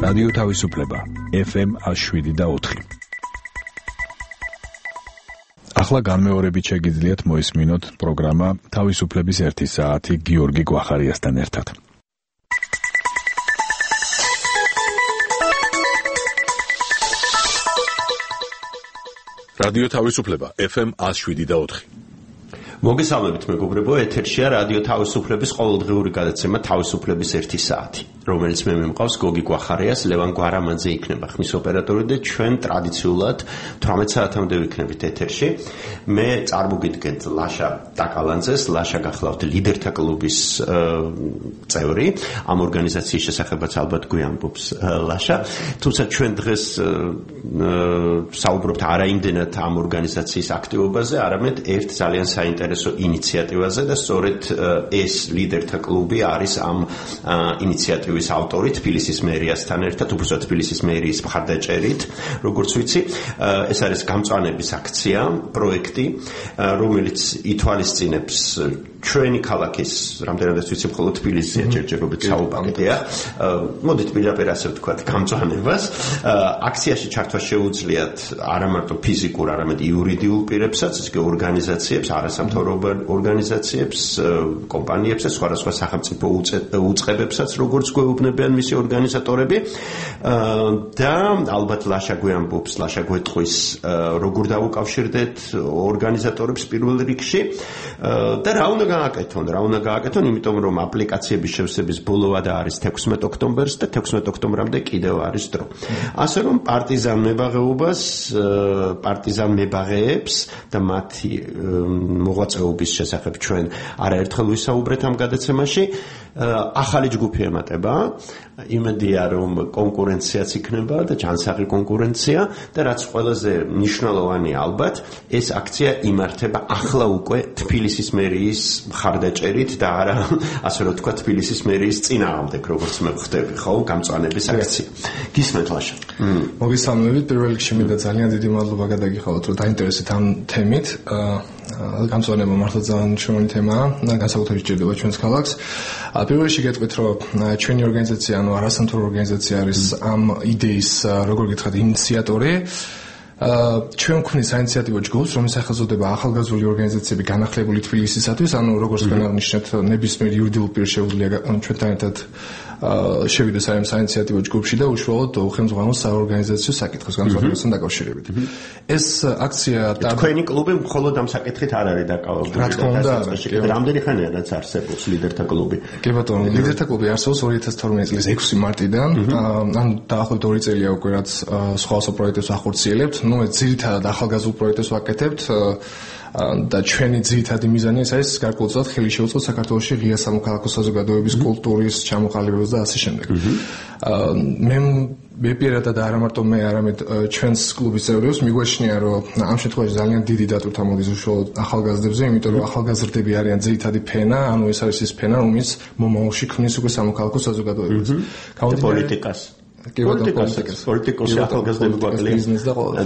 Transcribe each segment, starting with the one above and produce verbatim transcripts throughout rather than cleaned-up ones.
რადიო თავისუფლება ეფ ემ one seven და four. ახლა განმეორებით შეგიძლიათ მოისმინოთ პროგრამა თავისუფლების ერთი საათი გიორგი გვახარიასთან ერთად. რადიო თავისუფლება ეფ ემ one seven და four. მოგესალმებით მეგობრებო, ეთერშია რადიო თავისუფლების ყოველდღიური გადაცემა თავისუფლების ერთი საათი, რომელიც მე მიმყავს გოგი გვახარიას, ლევან გვარამანძე იქნება ხმის ოპერატორი და ჩვენ ტრადიციულად თვრამეტ საათამდე ვიქნებით ეთერში. მე წარმოგიდგენთ ლაშა ტაკალანძეს, ლაშა გახლავთ ლიდერთა კლუბის წევრი, ამ ორგანიზაციის შესახებაც ალბათ გვიამბობს ლაშა, თუმცა ჩვენ დღეს საუბრობთ არა იმდენად ამ ორგანიზაციის აქტივობაზე, არამედ ერთ ძალიან საინტერესო ინიციატივაზე და სწორედ ეს ლიდერთა კლუბი არის ამ ინიციატივის ავტორი თბილისის მერიასთან ერთად, უბრალოდ თბილისის მერიის მხარდაჭერით, როგორც ვიცი, ეს არის გამწვანების აქცია, პროექტი, რომელიც ითვალისწინებს ჩვენი ქალაქის, რამდენადაც ვიცი, მხოლოდ თბილისზე ჯერჯერობით საუბარია. მოდით პირდაპირ ასე ვთქვათ, გამწვანებას. აქციაში ჩართვა შეუძლიათ არა მარტო ფიზიკურ, არამედ იურიდიულ პირებსაც, ისე ორგანიზაციებს, არასამთავრობო ორგანიზაციებს, კომპანიებს და სხვადასხვა სახელმწიფო უწყებებსაც, როგორც გვეუბნებიან მისი ორგანიზატორები. და ალბათ ლაშა გვიამბობს, ლაშა გვეტყვის, როგორ დავუკავშირდეთ ორგანიზატორებს პირველ რიგში და რა უნდა გააკეთონ, რა უნდა გააკეთონ, იმიტომ რომ აპლიკაციების შევსების ბოლოადა არის თექვსმეტ ოქტომბერს და თექვსმეტ ოქტომბრამდე კიდევ არის დრო. ასე რომ პარტიზან მებაღეობას, პარტიზან მებაღეებს და მათი მოღვაწეობის შესახებ ჩვენ არაერთხელ ვისაუბრეთ ამ გადაცემაში. ახალი ჯგუფი ემატება, იმედია რომ კონკურენციაც იქნება და ჯანსაღი კონკურენცია და რაც ყველაზე მნიშვნელოვანი ალბათ, ეს აქცია იმართება ახლა უკვე თბილისის მერიის მხარდაჭერით და არა ასე რომ თქვა თბილისის მერიის წინააღმდეგ, როგორც მე ვხვდები, ხო, გამწვანების აქცია. გისმენთ ლაშა. მოგესალმებით, პირველ რიგში მინდა ძალიან დიდი მადლობა გადაგიხადოთ, რომ დაინტერესეთ ამ თემით. გამწვანება მართლა ძალიან მნიშვნელოვანი თემაა, განსაკუთრებით ჭირდება ჩვენს ქალაქს. პირველ რიგში გეტყვით, რომ ჩვენი ორგანიზაცია, ანუ არასამთავრობო ორგანიზაცია არის ამ იდეის, როგორ გითხრათ, ინიციატორი. ჩვენ ვქმნით საინიციატივო ჯგუფს, რომელიც სახელწოდება ახალგაზრდული ორგანიზაციები განახლებული თბილისისათვის, ანუ როგორც თქვენ აღნიშნეთ, ნებისმიერ იურიდიულ პირს შეუძლია ჩვენთან ერთად შევიდეს ამ საინიციატივო ჯგუფში და უშუალოდ უხელმძღვანელო საორგანიზაციო საკითხებს განსაკუთრებასთან დაკავშირებით. ეს აქცია თქვენი კლუბი მხოლოდ ამ საკითხით არ არის დაკავებული. რა თქმა უნდა, რამდენი ხანია რაც არსებობს ლიდერთა კლუბი? კი ბატონო, ლიდერთა კლუბი არსებობს ორი ათას თორმეტი წლის ექვსი მარტიდან, ანუ დაახლოებით ორი წელია უკვე რაც სხვადასხვა პროექტებს ახორციელებთ. ნუ ეს ძირითადად ახალგაზრდულ პროექტებს ვაკეთებთ და ჩვენი ძირითადი მიზანი ეს არის გარკვეულწილად ხელი შეუწყოთ საქართველოში ღია სამოქალაქო საზოგადოების კულტურის ჩამოყალიბებას და ასე შემდეგ. მე მე პირადად არა მარტო მე, არამედ ჩვენს კლუბის წევრებს მიგვაჩნია, რომ ამ შემთხვევაში ძალიან დიდი დატვირთვა მოდის უშუალოდ ახალგაზრდებზე, იმიტომ რომ ახალგაზრდები არიან ძირითადი ფენა, ანუ ეს არის ის ფენა, რომელიც მომავალში ქმნის უკვე სამოქალაქო საზოგადოებას. და პოლიტიკას. პოლიტიკას, პოლიტიკოსი ახალგაზრდები გვაკლია. ბიზნეს და ყველა.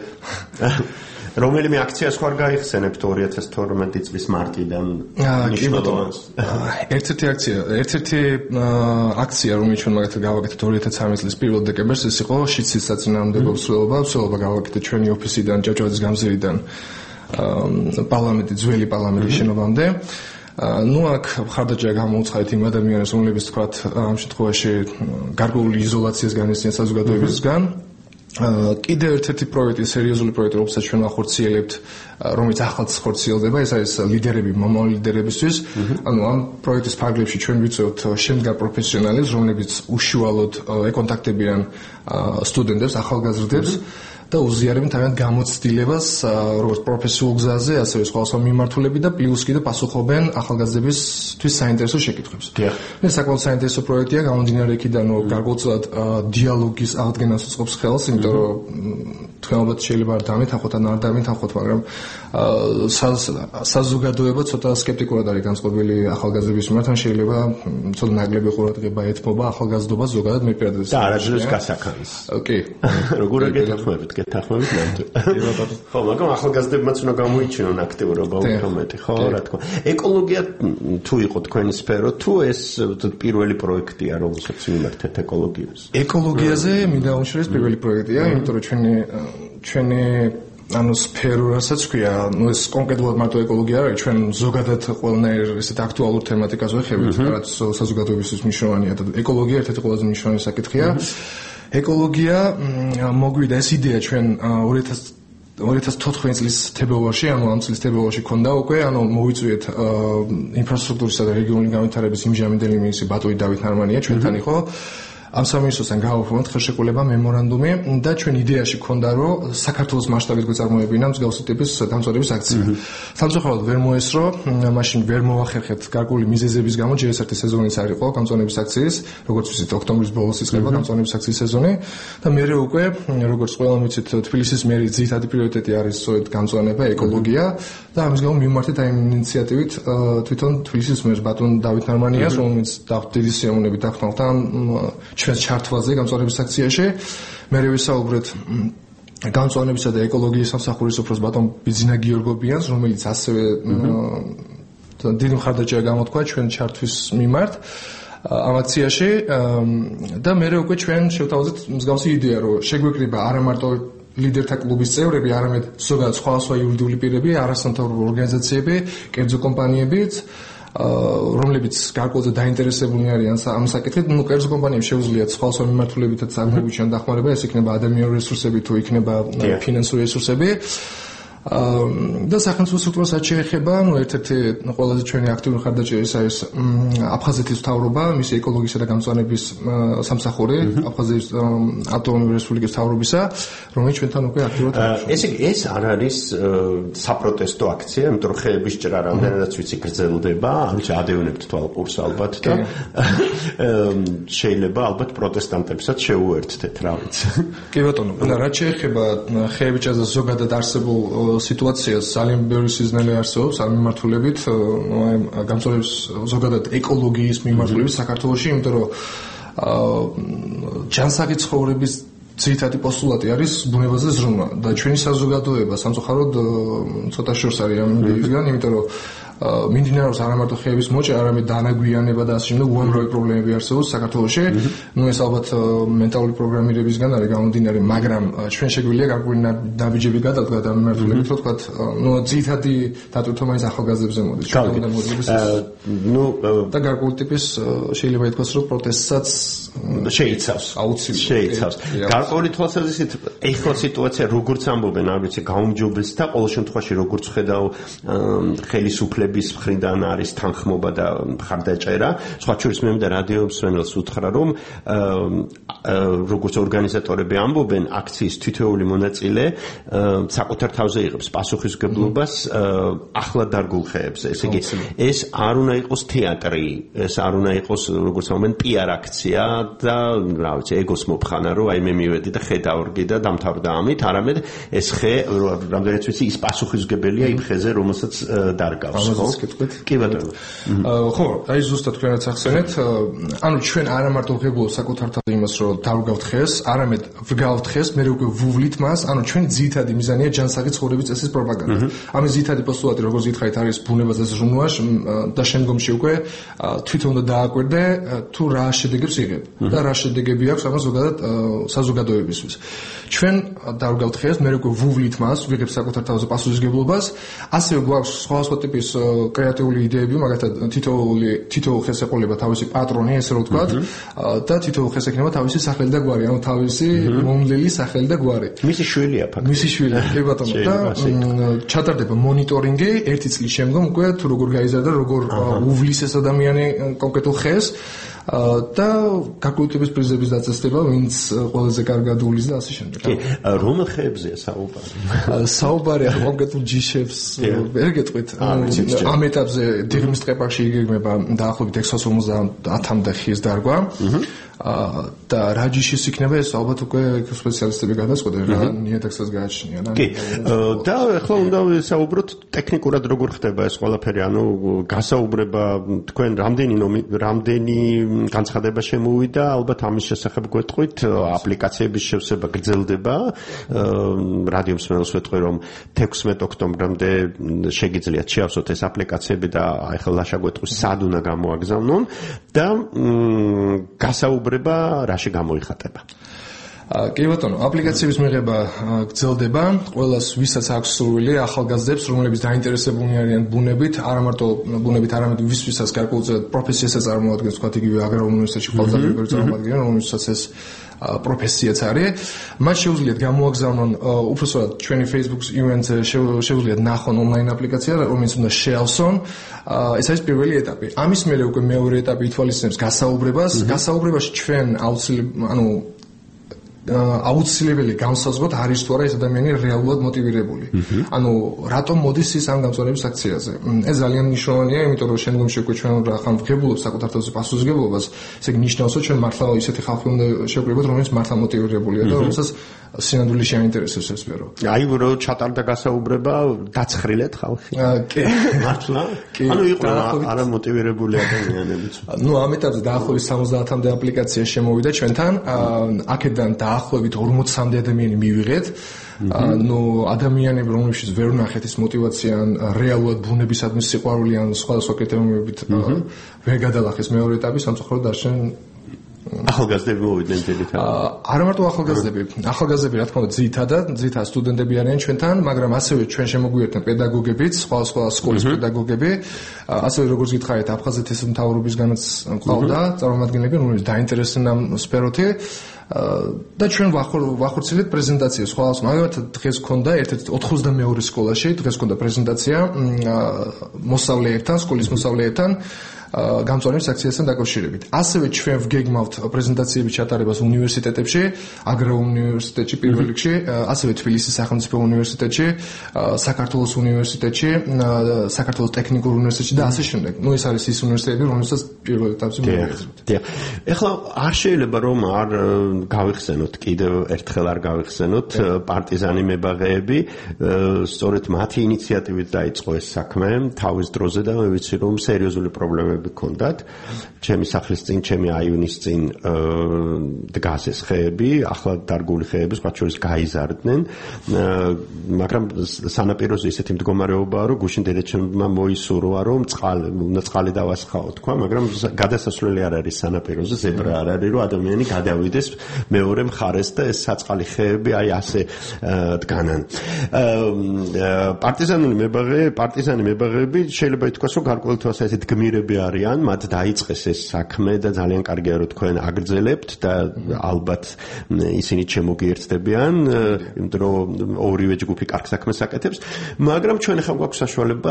რომელიმე აქციას ხარ გაიხსენებთ ორი ათას თორმეტი წლის მარტიდან? მნიშვნელოვანს. ერთ-ერთი აქცია, ერთ-ერთი აქცია, რომელიც ჩვენ მაგათად გავაკეთეთ ორი ათას ცხრამეტი წლის პირველ დეკემბერს, ეს იყო შიცის საწინააღმდეგო ცვლილება, ცვლილება გავაკეთეთ ჩვენი ოფისიდან, ჭავჭავაძის გამზირიდან პარლამენტი, ძველი პარლამენტის შენობამდე. ნუ აქ მხარდაჭერა გამოუცხადეთ იმ ადამიანებს, რომლებიც თქვათ ამ შემთხვევაში გარკვეული იზოლაციას განიცდიან საზოგადოებისგან. კიდევ ერთ-ერთი პროექტი, სერიოზული პროექტი, რომელსაც ჩვენ ახორციელებთ, რომელიც ახლაც ხორციელდება, ეს არის ლიდერები, მომავალ ლიდერებისთვის. ანუ ამ პროექტის ფარგლებში ჩვენ ვიცავთ შემდგარ პროფესიონალებს, რომლებიც უშუალოდ ეკონტაქტებიან სტუდენტებს, ახალგაზრდებს და უზიარებენ თავიანთ გამოცდილებას როგორც პროფესიულ გზაზე, ასევე სხვადასხვა მიმართულებით და პლუს კიდე პასუხობენ ახალგაზრდებისთვის საინტერესო შეკითხვებს. ეს საკმაოდ საინტერესო პროექტია, გამომდინარე იქიდან, რომ გარკვეულწილად დიალოგის აღდგენას უწყობს ხელს, იმიტომ რომ თქვენ ალბათ შეიძლება არ დამეთანხოთ ან არ დამეთანხოთ, მაგრამ საზოგადოება ცოტა სკეპტიკურად არის განწყობილი ახალგაზრდების მიმართ, ან შეიძლება ცოტა ნაკლები ყურადღება ეთმობა ახალგაზრდობას ზოგადად მე პირადად. და არაძლევს გასახანს. კი. როგორ გეთანხმებით? გეთანხმებით ნამდვილად. ხო, მაგრამ ახალგაზრდებმაც უნდა გამოიჩინონ აქტიურობა უფრო მეტი, ხო, რა თქმა უნდა. ეკოლოგია თუ იყო თქვენი სფერო, თუ ეს პირველი პროექტია, რომელსაც მიმართეთ ეკოლოგიას? ეკოლოგიაზე მინდა უშუალოდ პირველი პროექტია, იმიტომ რომ ჩვენი ჩვენი ანუ სფერო რასაც ქვია, ну ეს კონკრეტულად მარტო ეკოლოგია არის, ჩვენ ზოგადად ყველანაირ ესეთ აქტუალურ თემატიკას ვეხებით, რაც საზოგადოებისთვის მნიშვნელოვანია და ეკოლოგია ერთ-ერთი ყველაზე მნიშვნელოვანი საკითხია. ეკოლოგია მოგვიდა ეს იდეა ჩვენ ორი ათას ოთხ წლის თებერვალში, ანუ ამ წლის თებერვალში ქონდა უკვე, ანუ მოვიწვიეთ ინფრასტრუქტურისა და რეგიონული განვითარების იმჟამინდელი მინისტრი ბატონი დავით ნარმანია ჩვენთან იყო. ამ სამინისტროსთან გავაფორმოთ ხელშეკრულება მემორანდუმი და ჩვენ იდეაში ქონდა რომ საქართველოს მასშტაბით გვეწარმოებინა მსგავსი ტიპის დამწორების აქცია. სამწუხაროდ ვერ მოესრო, მაშინ ვერ მოახერხეთ გარკვეული მიზეზების გამო, ჯერ ეს ერთი სეზონიც არ იყო გამწონების აქციის, როგორც ვიცით, ოქტომბრის ბოლოს იწყება გამწონების აქციის სეზონი და მერე უკვე, როგორც ყველამ ვიცით, თბილისის მერის ძირითადი პრიორიტეტი არის სწორედ გამწონება, ეკოლოგია და ამის გამო მიმართეთ აი ინიციატივით თვითონ თბილისის მერს ბატონ დავით ნარმანიას, რომელიც დიდი სიამოვნებით დახმარდა ჩვენს ჩართვაზე გამწვანების აქციაში. მერე ვისაუბრეთ გამწვანებისა და ეკოლოგიის სამსახურის უფროს ბატონ ბიძინა გიორგობიანს, რომელიც ასევე დიდი მხარდაჭერა გამოთქვა ჩვენ ჩართვის მიმართ ამ აქციაში და მერე უკვე ჩვენ შევთავაზეთ მსგავსი იდეა, რომ შეგვეკრიბა არა მარტო ლიდერთა კლუბის წევრები, არამედ ზოგადად სხვადასხვა იურიდიული პირები, არასამთავრობო ორგანიზაციები, კერძო კომპანიებიც, რომლებიც გარკვეულზე დაინტერესებულნი არიან ამ საკითხით, ну, კერძო კომპანიებს შეუძლიათ სხვადასხვა მიმართულებითაც აღმოგვიჩნდა დახმარება, ეს იქნება ადამიანური რესურსები თუ იქნება ფინანსური რესურსები. და სახელმწიფო სტრუქტურასაც შეეხება, ну, ერთ-ერთი ყველაზე ჩვენი აქტიური მხარდაჭერის არის აფხაზეთის მთავრობა, მისი ეკოლოგიისა და გამწვანების სამსახური, აფხაზეთის ავტონომიური რესპუბლიკის მთავრობისა, რომელიც ჩვენთან უკვე აქტიურად არის. ესე იგი, ეს არ არის საპროტესტო აქცია, იმიტომ რომ ხეების ჭრა რამდენადაც ვიცი გრძელდება, ანუ ადევნებთ თვალყურს ალბათ და შეიძლება ალბათ პროტესტანტებსაც შეუერთდეთ, რა ვიცი. კი ბატონო, რაც შეეხება ხეების ჭრაზე ზოგადად არსებულ სიტუაციას ძალიან ბევრი სიზნელი არსებობს ამ მიმართულებით, გამწვანების ზოგადად ეკოლოგიის მიმართულებით საქართველოში, იმიტომ რომ ჯანსაღი ცხოვრების ძირითადი პოსტულატი არის ბუნებაზე ზრუნვა და ჩვენი საზოგადოება სამწუხაროდ ცოტა შორს არის ამ იდეისგან, იმიტომ რომ მიმდინარეობს არა მარტო ხეების მოჭრა, არამედ დანაგვიანება და ასე შემდეგ უამრავი პრობლემები არსებობს საქართველოში. ნუ ეს ალბათ მენტალური პროგრამირებისგან არის გამომდინარე, მაგრამ ჩვენ შეგვიძლია გარკვეული ნაბიჯები გადავდგათ ამ მიმართულებით, რომ თქვათ, ნუ ძირითადი დატვირთვა მაინც ახალგაზრდებზე მოდის. ჩვენ უნდა მოძებნოს ნუ და გარკვეული ტიპის შეიძლება ითქვას, რომ პროტესტსაც შეიცავს. აუცილებლად შეიცავს. გარკვეული თვალსაზრისით ეხლა სიტუაცია როგორც ამბობენ, არ ვიცი, გაუმჯობესი და ყოველ შემთხვევაში როგორც ხედავ ხელისუფლების მხრიდან არის თანხმობა და მხარდაჭერა. სხვა შორის მე მინდა რადიო მსმენელს უთხრა, რომ როგორც ორგანიზატორები ამბობენ, აქციის თითოეული მონაწილე საკუთარ თავზე იღებს პასუხისმგებლობას ახლად დარგულ ხეებზე. ესე იგი, ეს არ უნდა იყოს თეატრი, ეს არ უნდა იყოს, როგორც ამბობენ, პიარ აქცია და რა ვიცი, ეგოს მოფხანა, რომ აი მე მივედი და ხე დავრგი და დამთავრდა ამით, არამედ ეს ხე, რამდენიც ვიცი, ის პასუხისმგებელია იმ ხეზე, რომელსაც დარგავს. ამაზეც კითხვით? კი ბატონო. ხო, აი ზუსტად თქვენაც ახსენეთ, ანუ ჩვენ არა მარტო ვღებულობთ საკუთარ თავზე იმას, რომ დავგავთ ხეს, არამედ ვგავთ ხეს, მე უკვე ვუვლით მას, ანუ ჩვენი ძირითადი მიზანია ჯანსაღი ცხოვრების წესის პროპაგანდა. ამის ძირითადი პოსტულატი, როგორც გითხარით, არის ბუნებაზე ზრუნვა და შემდგომში უკვე თვითონ უნდა დააკვირდე თუ რა შედეგებს იღებ და რა შედეგები აქვს ამას ზოგადად საზოგადოებისთვის. ჩვენ დავგავთ ხეს, მე უკვე ვუვლით მას, ვიღებ საკუთარ თავზე პასუხისმგებლობას, ასევე გვაქვს სხვადასხვა ტიპის კრეატიული იდეები, მაგალითად თითოეული თითოეულ ხეს ეყოლება თავისი პატრონი, ესე რომ ვთქვათ, და თითოეულ ხეს ექნება თავისი სახელი და გვარი, ანუ თავისი მომვლელი სახელი და გვარი. მისი შვილია ფაქტობრივად. მისი შვილია, კი ბატონო, და ჩატარდება მონიტორინგი ერთი წლის შემდგომ უკვე თუ როგორ გაიზარდა, როგორ უვლის ეს ადამიანი კონკრეტულ ხეს და გარკვეული ტიპის პრიზების დაწესება, ვინც ყველაზე კარგად უვლის და ასე შემდეგ. კი, რომელ ხეებზეა საუბარი? საუბარი არ კონკრეტულ ჯიშებს ვერ გეტყვით. ამ ეტაპზე დიღმის ტყეპარში იგეგმება დაახლოებით ექვსას ორმოცდაათამდე ხის დარგვა. და რა ჯიშის იქნება ეს ალბათ უკვე სპეციალისტები გადაწყვეტენ რა ნიადაგსაც გააჩნია და კი და ახლა უნდა ვისაუბროთ ტექნიკურად როგორ ხდება ეს ყველაფერი ანუ გასაუბრება თქვენ რამდენი რამდენი განცხადება შემოვიდა ალბათ ამის შესახებ გვეტყვით აპლიკაციების შევსება გრძელდება რადიო მსმენელს ვეტყვი რომ თექვსმეტ ოქტომბრამდე შეგიძლიათ შეავსოთ ეს აპლიკაციები და ახლა ლაშა გვეტყვის სად უნდა გამოაგზავნონ და გასაუბრება რაში გამოიხატება კი ბატონო, აპლიკაციების მიღება გრძელდება, ყველას ვისაც აქვს სურვილი, ახალგაზრდებს, რომლებიც დაინტერესებულნი არიან ბუნებით, არა მარტო ბუნებით, არამედ ვისვისაც გარკვეულწილად პროფესიასაც წარმოადგენს, თქვათ იგივე აგრარულ უნივერსიტეტში ყალწადები წარმოადგენენ, რომელსაც ეს პროფესიაც არის. მათ შეუძლიათ გამოაგზავნონ უпроსტად ჩვენი Facebook event-ზე შეუძლიათ ნახონ ონლაინ აპლიკაცია, რომელიც უნდა შეავსონ. ეს არის პირველი ეტაპი. ამის მერე უკვე მეორე ეტაპი ითვალისწინებს გასაუბრებას. გასაუბრებაში ჩვენ აუცილებლად, ანუ აუცილებელი განსაზღვროთ არის თუ არა ეს ადამიანი რეალურად მოტივირებული. ანუ რატომ მოდის ის ამ გამწვანების აქციაზე? ეს ძალიან მნიშვნელოვანია, იმიტომ რომ შემდგომში უკვე ჩვენ რახან ვღებულობ საკუთარ თავზე პასუხისმგებლობას, ესე იგი ნიშნავს, რომ ჩვენ მართლა ისეთი ხალხი უნდა შევკრიბოთ, რომელიც მართლა მოტივირებულია და რომელსაც სინამდვილე შეაინტერესებს ეს სფერო. აი რო ჩატარდა გასაუბრება, დაცხრილეთ ხალხი. კი, მართლა? ანუ იყო არა მოტივირებული ადამიანებიც. ნუ ამ ეტაპზე დაახლოებით სამოცდაათამდე აპლიკაცია შემოვიდა ჩვენთან, აქედან დაახლოებით ორმოცამდე ადამიანი მივიღეთ. ნუ ადამიანები, რომლებშიც ვერ ვნახეთ ის მოტივაცია ან რეალურად ბუნებისადმი სიყვარული ან სხვადასხვა კრიტერიუმებით ვერ გადალახეს მეორე ეტაპი სამწუხაროდ დარჩენ ახალგაზრდები მოვიდნენ ძირითადად. არა მარტო ახალგაზრდები, ახალგაზრდები რა თქმა უნდა ძირითადად, ძირითადად სტუდენტები არიან ჩვენთან, მაგრამ ასევე ჩვენ შემოგვიერთდნენ პედაგოგებიც, სხვა სხვა სკოლის პედაგოგები, ასევე როგორც გითხარით, აფხაზეთის მთავრობისგანაც ყავდა წარმომადგენლები, რომლებიც დაინტერესდნენ ამ სფეროთი. და ჩვენ ვახორციელებთ პრეზენტაციას ხვალს, მაგალითად დღეს გქონდა ერთ-ერთი ოთხმოცდამეორე სკოლაში, დღეს გქონდა პრეზენტაცია მოსწავლეებთან, სკოლის მოსწავლეებთან გამწვანების აქციასთან დაკავშირებით. ასევე ჩვენ ვგეგმავთ პრეზენტაციების ჩატარებას უნივერსიტეტებში, აგრარულ უნივერსიტეტში პირველ რიგში, ასევე თბილისის სახელმწიფო უნივერსიტეტში, საქართველოს უნივერსიტეტში, საქართველოს ტექნიკურ უნივერსიტეტში და ასე შემდეგ. ნუ ეს არის ის უნივერსიტეტები, რომელსაც პირველ ეტაპზე მივიღებთ. დიახ. ეხლა არ შეიძლება რომ არ გავიხსენოთ კიდევ ერთხელ არ გავიხსენოთ პარტიზანი მებაღეები, სწორედ მათი ინიციატივით დაიწყო ეს საქმე თავის დროზე და მე ვიცი რომ სერიოზული პრობლემები გქონდათ. ჩემი სახლის წინ, ჩემი აივნის წინ დგას ეს ხეები, ახლად დარგული ხეები, სხვა შორის გაიზარდნენ, მაგრამ სანაპიროზე ისეთი მდგომარეობაა, რომ გუშინ დედაჩემმა მოისურვა, რომ წყალი, უნდა წყალი დავასხაო თქვა, მაგრამ გადასასვლელი არ არის სანაპიროზე, ზებრა არ არის, რომ ადამიანი გადავიდეს მეორე მხარეს და ეს საწყალი ხეები აი ასე დგანან. პარტიზანული მებაღე, პარტიზანი მებაღეები შეიძლება ითქვას, რომ გარკვეულწილად ესეთ გმირები არიან, მათ დაიწყეს ეს საქმე და ძალიან კარგია რომ თქვენ აგრძელებთ და ალბათ ისინი შემოგიერთდებიან, იმიტომ რომ ორივე ჯგუფი კარგ საქმეს აკეთებს, მაგრამ ჩვენ ახლა გვაქვს საშუალება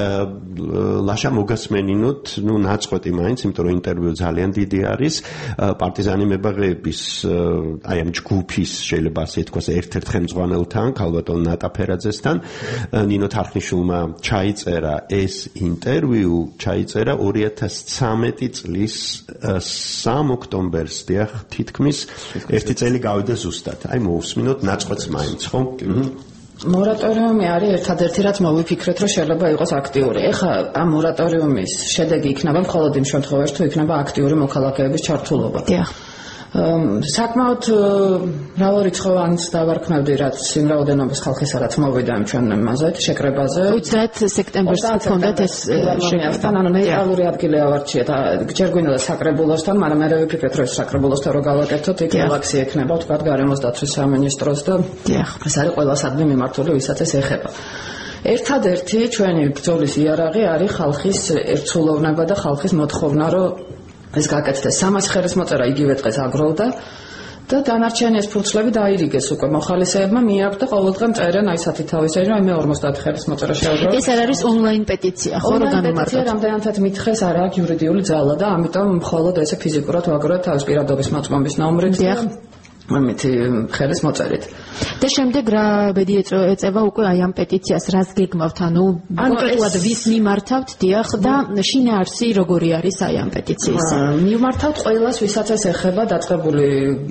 ლაშა მოგასმენინოთ, ნუ ნაწყვეტი მაინც, იმიტომ რომ ინტერვიუ ძალიან დიდი არის, პარტიზანი მებაღეების აი ამ ჯგუფის შეიძლება ასე ითქვას ერთ-ერთ ხელმძღვანელთან, ქალბატონ ნატა ფერაძესთან, ნინო თარხნიშვილმა ჩაიწერა ეს ინტერვიუ, ჩაიწერა ორი ათას ცხრამეტი წლის სამ ოქტომბერს, დიახ, თითქმის ერთი წელი გავიდა ზუსტად. აი მოვსმინოთ ნაწყვეტს მაინც, ხო? მორატორიუმი არის ერთადერთი რაც მოვიფიქრეთ, რომ შეიძლება იყოს აქტიური. ეხლა ამ მორატორიუმის შედეგი იქნება მხოლოდ იმ შემთხვევაში, თუ იქნება აქტიური მოქალაქეების ჩართულობა. დიახ. საკმაოდ მრავალრიცხოვანს დავარქმევდი, რაც იმ რაოდენობის ხალხისა, რაც მოვიდა იმ ჩვენ მასეთ შეკრებაზე. ოცდაათ სექტემბერს გქონდათ ეს შეკრება. ანუ ნეიტრალური ადგილი ავარჩიეთ. ჯერ გვინდა საკრებულოსთან, მაგრამ მე ვიფიქრეთ, რომ ეს საკრებულოსთან რო გავაკეთოთ, იქ რელაქსი ექნება, თქვა გარემოს დაცვის სამინისტროს და ეს არის ყველასადმი მიმართული, ვისაც ეს ეხება. ერთადერთი ჩვენი ბრძოლის იარაღი არის ხალხის ერთსულოვნება და ხალხის მოთხოვნა, რომ ეს გაკეთდეს. სამას ხერის მოწერა იგივე დღეს აგროვდა და დანარჩენი ეს ფურცლები დაირიგეს უკვე მოხალისეებმა, მიაქვთ და ყოველდღე მწერენ აი სათი თავის ეჭვმა, მე ორმოცდაათი ხერის მოწერა შევაგროვე. ეს არ არის ონლაინ პეტიცია, ხო, რო გამომართოთ? პეტიცია რამდენადაც მითხეს არ აქვს იურიდიული ძალა და ამიტომ მხოლოდ ესე ფიზიკურად ვაგროვეთ თავის პირადობის მოწმობის ნომრით. ამით ხელის მოწერით. და შემდეგ რა ბედი ეწევა უკვე აი ამ პეტიციას რას გეგმავთ, ანუ კონკრეტულად ვის მიმართავთ, დიახ, და შინაარსი როგორი არის აი ამ პეტიციის? მიმართავთ ყველას, ვისაც ეს ეხება, დაწყებული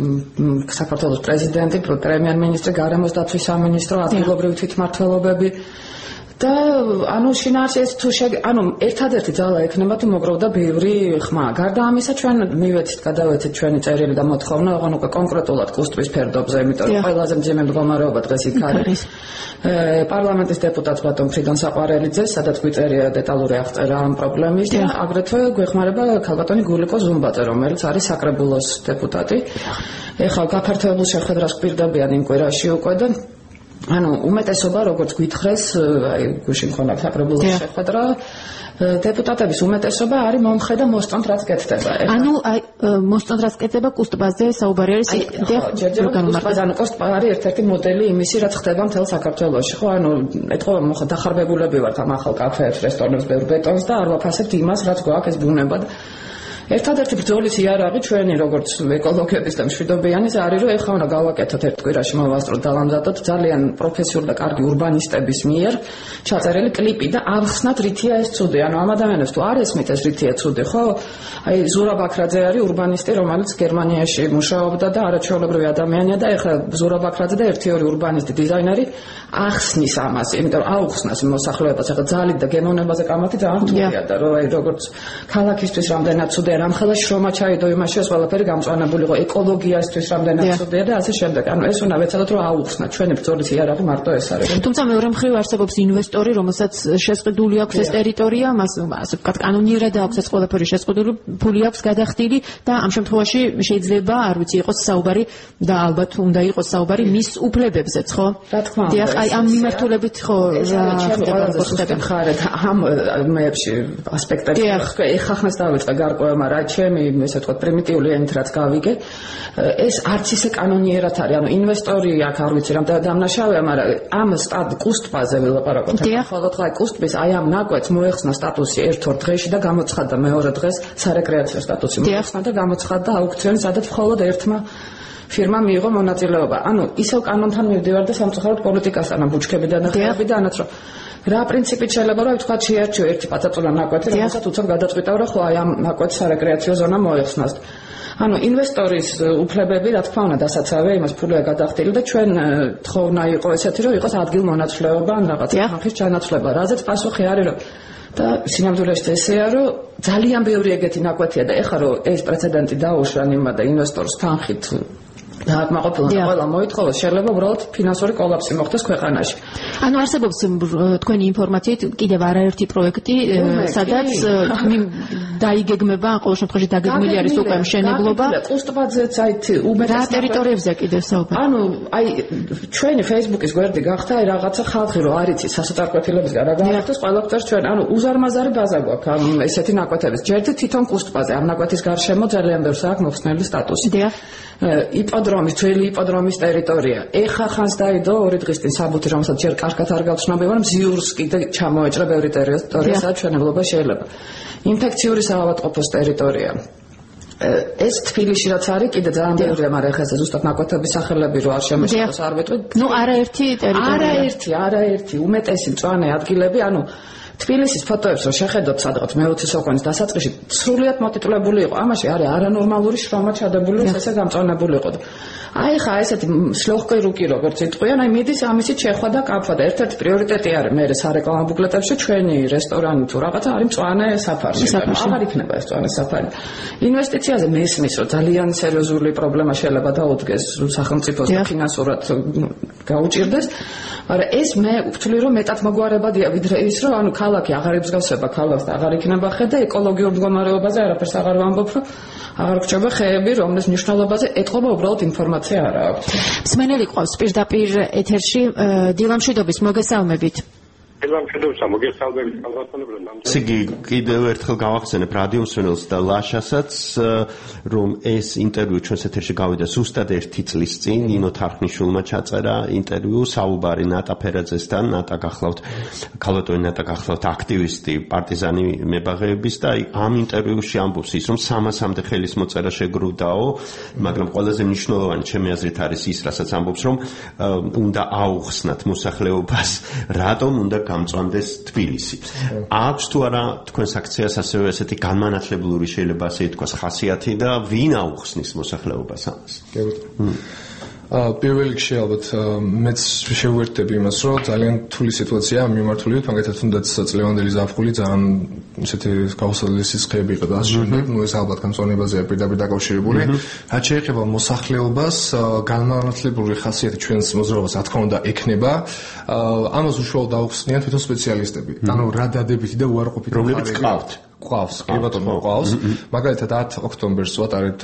საქართველოს პრეზიდენტი, პრემიერ-მინისტრი, გარემოს დაცვის სამინისტრო, ადგილობრივი თვითმმართველობები და ანუ შინაარსი თუ ანუ ერთადერთი ძალა ექნება თუ მოგროვდა ბევრი ხმა. გარდა ამისა ჩვენ მივეცით, გადავეცით ჩვენი წერილი და მოთხოვნა, ოღონდ უკვე კონკრეტულად კუსტვის ფერდობზე, იმიტომ რომ ყველაზე მძიმე მდგომარეობა დღეს იქ არის. პარლამენტის დეპუტატს ბატონ ფრიდონ საყვარელიძეს, სადაც გვიწერია დეტალური აღწერა ამ პრობლემის და აგრეთვე გვეხმარება ქალბატონი გულიკო ზუმბაძე, რომელიც არის საკრებულოს დეპუტატი. ეხლა გაფართოებულ შეხვედრას გვირდებიან იმ კვირაში უკვე და ანუ უმეტესობა როგორც გითხრეს, აი გუშინ მქონდა საკრებულოს შეხვედრა, დეპუტატების უმეტესობა არის მომხრე და მოსწონთ რაც კეთდება. ანუ აი მოსწონთ რაც კეთდება კუსტბაზე საუბარი არის კუსტბაზე, ანუ კუსტბა არის ერთ-ერთი მოდელი იმისი, რაც ხდება მთელ საქართველოში, ხო? ანუ ეთქობა მოხდა დახარბებულები ვართ ამ ახალ კაფეებს, რესტორნებს, ბევრ ბეტონს და არ ვაფასებთ იმას, რაც გვაქვს ეს ბუნება. ერთადერთი ბრძოლის იარაღი ჩვენი როგორც ეკოლოგების და მშვიდობიანის არის, რომ ეხლა უნდა გავაკეთოთ ერთ კვირაში მოვასწროთ და ვამზადოთ ძალიან პროფესიული და კარგი ურბანისტების მიერ ჩაწერილი კლიპი და ავხსნათ რითია ეს ცუდი. ანუ ამ ადამიანებს თუ არ ესმით ეს რითია ცუდი, ხო? აი ზურაბ აკრაძე არის ურბანისტი, რომელიც გერმანიაში მუშაობდა და არაჩვეულებრივი ადამიანია და ეხლა ზურაბ აკრაძე და ერთი ორი ურბანისტი დიზაინერი ახსნის ამას, იმიტომ რომ აუხსნას მოსახლეობას. ეხლა ძალით და გემოვნებაზე კამათი ძალიან რთულია და რომ აი როგორც ქალაქისთვის რამდენად ცუდია, რამხელა შრომა ჩაიდო იმაში, ეს ყველაფერი გამწვანებულიყო ეკოლოგიასთვის რამდენად ცუდია და ასე შემდეგ. ანუ ეს უნდა ვეცადოთ რომ აუხსნათ. ჩვენი ბრძოლის იარაღი მარტო ეს არის. თუმცა მეორე მხრივ არსებობს ინვესტორი, რომელსაც შეწყდული აქვს ეს ტერიტორია, მას ასე ვთქვათ, კანონიერად აქვს ეს ყველაფერი შეწყდული, ფული აქვს გადახდილი და ამ შემთხვევაში შეიძლება, არ ვიცი, იყოს საუბარი და ალბათ უნდა იყოს საუბარი მის უფლებებზეც, ხო? რა თქმა უნდა. დიახ, აი ამ მიმართულებით ხო რა ხდება, როგორ ხდება ხარეთ ამ მეებში ასპექტებში. ეხლა ხმას დავიწყე გარკვევა, მაგრამ ჩემი ესე ვთქვათ პრიმიტიული ენით რაც გავიგე, ეს არც ისე კანონიერად არის. ანუ ინვესტორი აქ არ ვიცი რამ დამნაშავეა, მაგრამ ამ სტად კუსტბაზე ვილაპარაკოთ. ხოლო ხა კუსტბის აი ამ ნაკვეთს მოეხსნა სტატუსი ერთ-ორ დღეში და გამოცხადდა მეორე დღეს სარეკრეაციო სტატუსი. მოეხსნა და გამოცხადდა აუქციონი, სადაც მხოლოდ ერთმა ფირმა მიიღო მონაწილეობა. ანუ ისევ კანონთან მივდივარ და სამწუხაროდ პოლიტიკასთან ამბუჩქებიდან და ხებიდანაც რომ რა პრინციპით შეიძლება რომ ვთქვათ შეარჩიო ერთი პატაწონა ნაკვეთი, რომელსაც უცებ გადაწყვიტავ რა ხო აი ამ ნაკვეთს სარეკრეაციო ზონა მოეხსნას. ანუ ინვესტორის უფლებები რა თქმა უნდა დასაცავია, იმას ფულია გადახდილი და ჩვენ თხოვნა იყო ესეთი რომ იყოს ადგილმონაცვლეობა ან რაღაც ხალხის ჩანაცვლება. რაზეც პასუხი არის რომ და სინამდვილეში ესეა რომ ძალიან ბევრი ეგეთი ნაკვეთია და ეხლა რომ ეს პრეცედენტი დაუშვან იმა და ინვესტორს თანხით დააკმაყოფილონ და ყველა მოითხოვოს, შეიძლება უბრალოდ ფინანსური კოლაფსი მოხდეს ქვეყანაში. ანუ არსებობს თქვენი ინფორმაციით კიდევ არაერთი პროექტი, სადაც დაიგეგმება, ყოველ შემთხვევაში დაგეგმილი არის უკვე მშენებლობა. კუსტბაძეც აი უმეტეს რა ტერიტორიებზე კიდევ საუბარი? ანუ აი ჩვენი Facebook-ის გვერდი გახდა აი რაღაცა ხალხი რო არ იცის სასოწარკვეთილებისგან რა გააკეთოს, ყველა გვწერს ჩვენ, ანუ უზარმაზარი ბაზა გვაქვს ამ ესეთი ნაკვეთების. ჯერჯერობით თვითონ კუსტბაზე ამ ნაკვეთის გარშემო ძალიან ბევრს აქვს მოხსნელი სტატუსი. იპოდრომის, ძველი იპოდრომის ტერიტორია. ეხა ხანს დაიდო ორი დღის წინ საბუთი, რომელსაც ჯერ კარგად არ გავცნობი, მაგრამ ზიურს კიდე ჩამოეჭრა ბევრი ტერიტორია, სადაც ჩვენებლობა შეიძლება. ინფექციური საავადმყოფოს ტერიტორია. ეს თბილისში რაც არის, კიდე ძალიან ბევრია, მაგრამ ეხლა ეს ზუსტად ნაკვეთების სახელები რო არ შემეშტოს, არ ვიტყვი. ნუ არაერთი ტერიტორია. არაერთი, არაერთი, უმეტესი მწვანე ადგილები, ანუ თბილისის ფოტოებს რო შეხედოთ სადღაც მეოცე სოყვანის დასაწყისში, სრულიად მოტიტულებული იყო. ამაში არის არანორმალური შრომა ჩადებული, ესე გამწონებული იყო. აი ხა ესეთი სლოხკი რუკი როგორც იტყვიან, აი მიდის ამისით შეხვა და კაფა და ერთ-ერთი პრიორიტეტი არის მე სარეკლამო ბუკლეტებში ჩვენი რესტორანი თუ რაღაცა არის მწვანე საფარი. აღარ იქნება ეს მწვანე საფარი. ინვესტიციაზე მესმის რომ ძალიან სერიოზული პრობლემა შეიძლება დაუდგეს სახელმწიფოს და ფინანსურად გაუჭირდეს, მაგრამ ეს მე ვთვლი რომ მეტად მოგვარებადია ვიდრე ის რომ ანუ ქალაქი აღარ იბსგავსება ქალაქს და აღარ იქნება ხე და ეკოლოგიურ მდგომარეობაზე არაფერს აღარ ვამბობ, რომ აღარ გრჩება ხეები, რომლის მნიშვნელობაზე ეთყობა უბრალოდ ინფორმაცია არ აქვს. მსმენელი ყავს პირდაპირ ეთერში, დილამშვიდობის მოგესალმებით. სიგი კიდევ ერთხელ გავახსენებ რადიო მსმენელს და ლაშასაც რომ ეს ინტერვიუ ჩვენს ეთერში გავიდა ზუსტად ერთი წლის წინ ნინო თარხნიშვილმა ჩაწერა ინტერვიუ საუბარი ნატა ფერაძესთან ნატა გახლავთ ქალბატონი ნატა გახლავთ აქტივისტი პარტიზანი მებაღეების და ამ ინტერვიუში ამბობს ის რომ სამასამდე ხელის მოწერა შეგრუდაო მაგრამ ყველაზე მნიშვნელოვანი ჩემი აზრით არის ის რასაც ამბობს რომ უნდა აუხსნათ მოსახლეობას რატომ უნდა გამწვანდეს თბილისი. აქვს თუ არა თქვენს აქციას ასევე ესეთი განმანათლებლური შეიძლება ასე ითქვას ხასიათი და ვინ აუხსნის მოსახლეობას ამას? პირველ რიგში ალბათ მეც შევერთები იმას, რომ ძალიან რთული სიტუაციაა მიმართული, მაგალითად თუნდაც წლევანდელი ზაფხული ძალიან ისეთი გაუსაძლისი სისხლები იყო და ამ შემდეგ, ნუ ეს ალბათ გამწვანებაზეა პირდაპირ დაკავშირებული. რაც შეეხება მოსახლეობას, განმანათლებლური ხასიათი ჩვენს მოძრაობას რა თქმა უნდა ექნება. ამას უშუალოდ აუხსნიან თვითონ სპეციალისტები. ანუ რა დადებითი და უარყოფითი რომლებიც ყავთ ყავს, კი ბატონო, ყავს. მაგალითად ათი ოქტომბერს ვატარებთ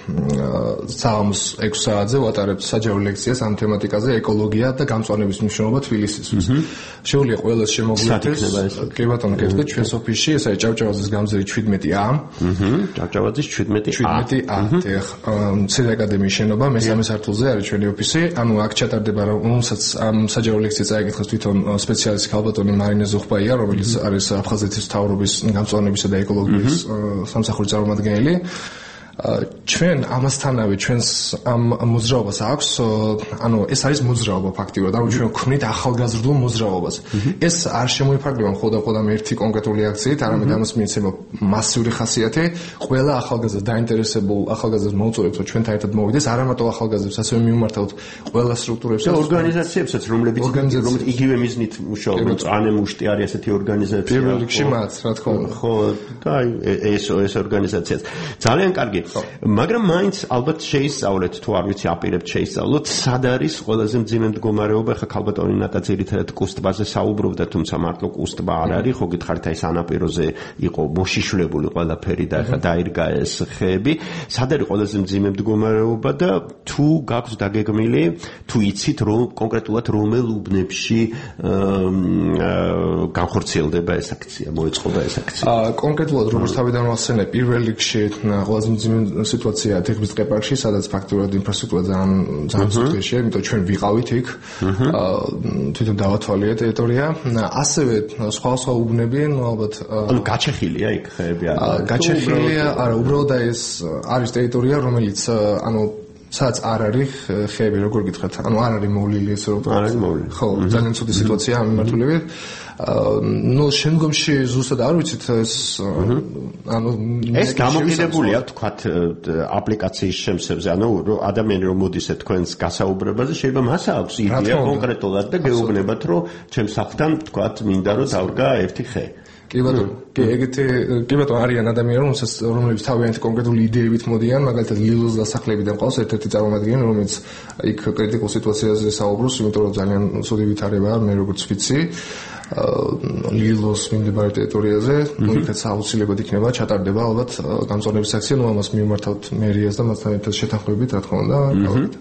საამს ექვსი საათზე ვატარებთ საჯარო ლექციას ამ თემატიკაზე ეკოლოგია და გამწვანების მნიშვნელობა თბილისისთვის. შეუძლია ყველას შემოგვიერთდეს. კი ბატონო, კეთილ ჩვენს ოფისში, ეს არის ჭავჭავაძის გამზირი შვიდმეტი A. ჭავჭავაძის შვიდმეტი A. შვიდმეტი A. მცირე აკადემიის შენობა მესამე სართულზე არის ჩვენი ოფისი. ანუ აქ ჩატარდება რომელსაც ამ საჯარო ლექციას წაიკითხოს თვითონ სპეციალისტი ქალბატონი მარინე ზუხბაია, რომელიც არის აფხაზეთის მთავრობის გამწვანების და ეკოლოგიის სამსახურის წარმომადგენელი. ჩვენ ამასთანავე ჩვენს ამ მოძრაობას აქვს, ანუ ეს არის მოძრაობა ფაქტიურად, ანუ ჩვენ ვქმნით ახალგაზრდულ მოძრაობას. ეს არ შემოიფარგლება მხოლოდ მხოლოდ ერთი კონკრეტული აქციით, არამედ ამას მიეცემა მასიური ხასიათი. ყველა ახალგაზრდა დაინტერესებულ ახალგაზრდას მოუწოდებს, რომ ჩვენთან ერთად მოვიდეს, არა მარტო ახალგაზრდებს, ასევე მიმართავთ ყველა სტრუქტურებს და ორგანიზაციებსაც, რომლებიც რომლებიც იგივე მიზნით მუშაობენ, წანე მუშტი არის ასეთი ორგანიზაცია. პირველ რიგში მათ, რა თქმა უნდა. ხო, და ეს ეს ორგანიზაციაც. ძალიან კარგი. მაგრამ მაინც ალბათ შეისწავლეთ თუ არ ვიცი აპირებთ შეისწავლოთ სად არის ყველაზე მძიმე მდგომარეობა ხა ქალბატონი ნატა ძირითადად კუსტბაზე საუბრობდა თუმცა მარტო კუსტბა არ არის ხო გითხარით აი სანაპიროზე იყო მოშიშვლებული ყველაფერი და ხა დაირგა ეს ხეები სად არის ყველაზე მძიმე მდგომარეობა და თუ გაქვს დაგეგმილი თუ იცით რომ კონკრეტულად რომელ უბნებში განხორციელდება ეს აქცია მოეწყობა ეს აქცია კონკრეტულად როგორც თავიდან ვახსენე პირველ რიგში ყველაზე მძიმე სიტუაცია თექმის ტყეპარკში, სადაც ფაქტურად ინფრასტრუქტურა ძალიან ძალიან ცუდია, იმიტომ ჩვენ ვიყავით იქ. თვითონ დავათვალია ტერიტორია. ასევე სხვა სხვა უბნები, ну ალბათ ანუ გაჩეხილია იქ ხეები არა. გაჩეხილია, არა, უბრალოდ ეს არის ტერიტორია, რომელიც ანუ სადაც არ არის ხეები, როგორ გითხრათ, ანუ არ არის მოვლილი ესე რომ არ არის მოვლილი. ხო, ძალიან ცუდი სიტუაციაა ამ მიმართულებით. ну შემდგომში ზუსტად არ ვიცით ეს ანუ ეს გამოკიდებულია თქვათ აპლიკაციის შემსებზე ანუ ადამიანი რომ მოდის თქვენს გასაუბრებაზე შეიძლება მას აქვს იდეა კონკრეტულად და გეუბნებათ რომ ჩემს სახლთან თქვათ მინდა რომ დავდგა ერთი ხე კი ბატონო კი ეგეთი კი ბატონო არიან ადამიანები რომელსაც რომლებიც თავიანთი კონკრეტული იდეებით მოდიან მაგალითად ლილოს დასახლებიდან ყავს ერთ-ერთი წარმომადგენელი რომელიც იქ კრიტიკულ სიტუაციაზე საუბრობს იმიტომ რომ ძალიან ცუდი ვითარებაა მე როგორც ვიცი ლილოს მიმდებარე ტერიტორიაზე, ну იქაც აუცილებლად იქნება ჩატარდება ალბათ გამწვანების აქცია, ну ამას მიმართავთ მერიას და მასთან ერთად შეთანხმებით, რა თქმა უნდა, გავაკეთეთ.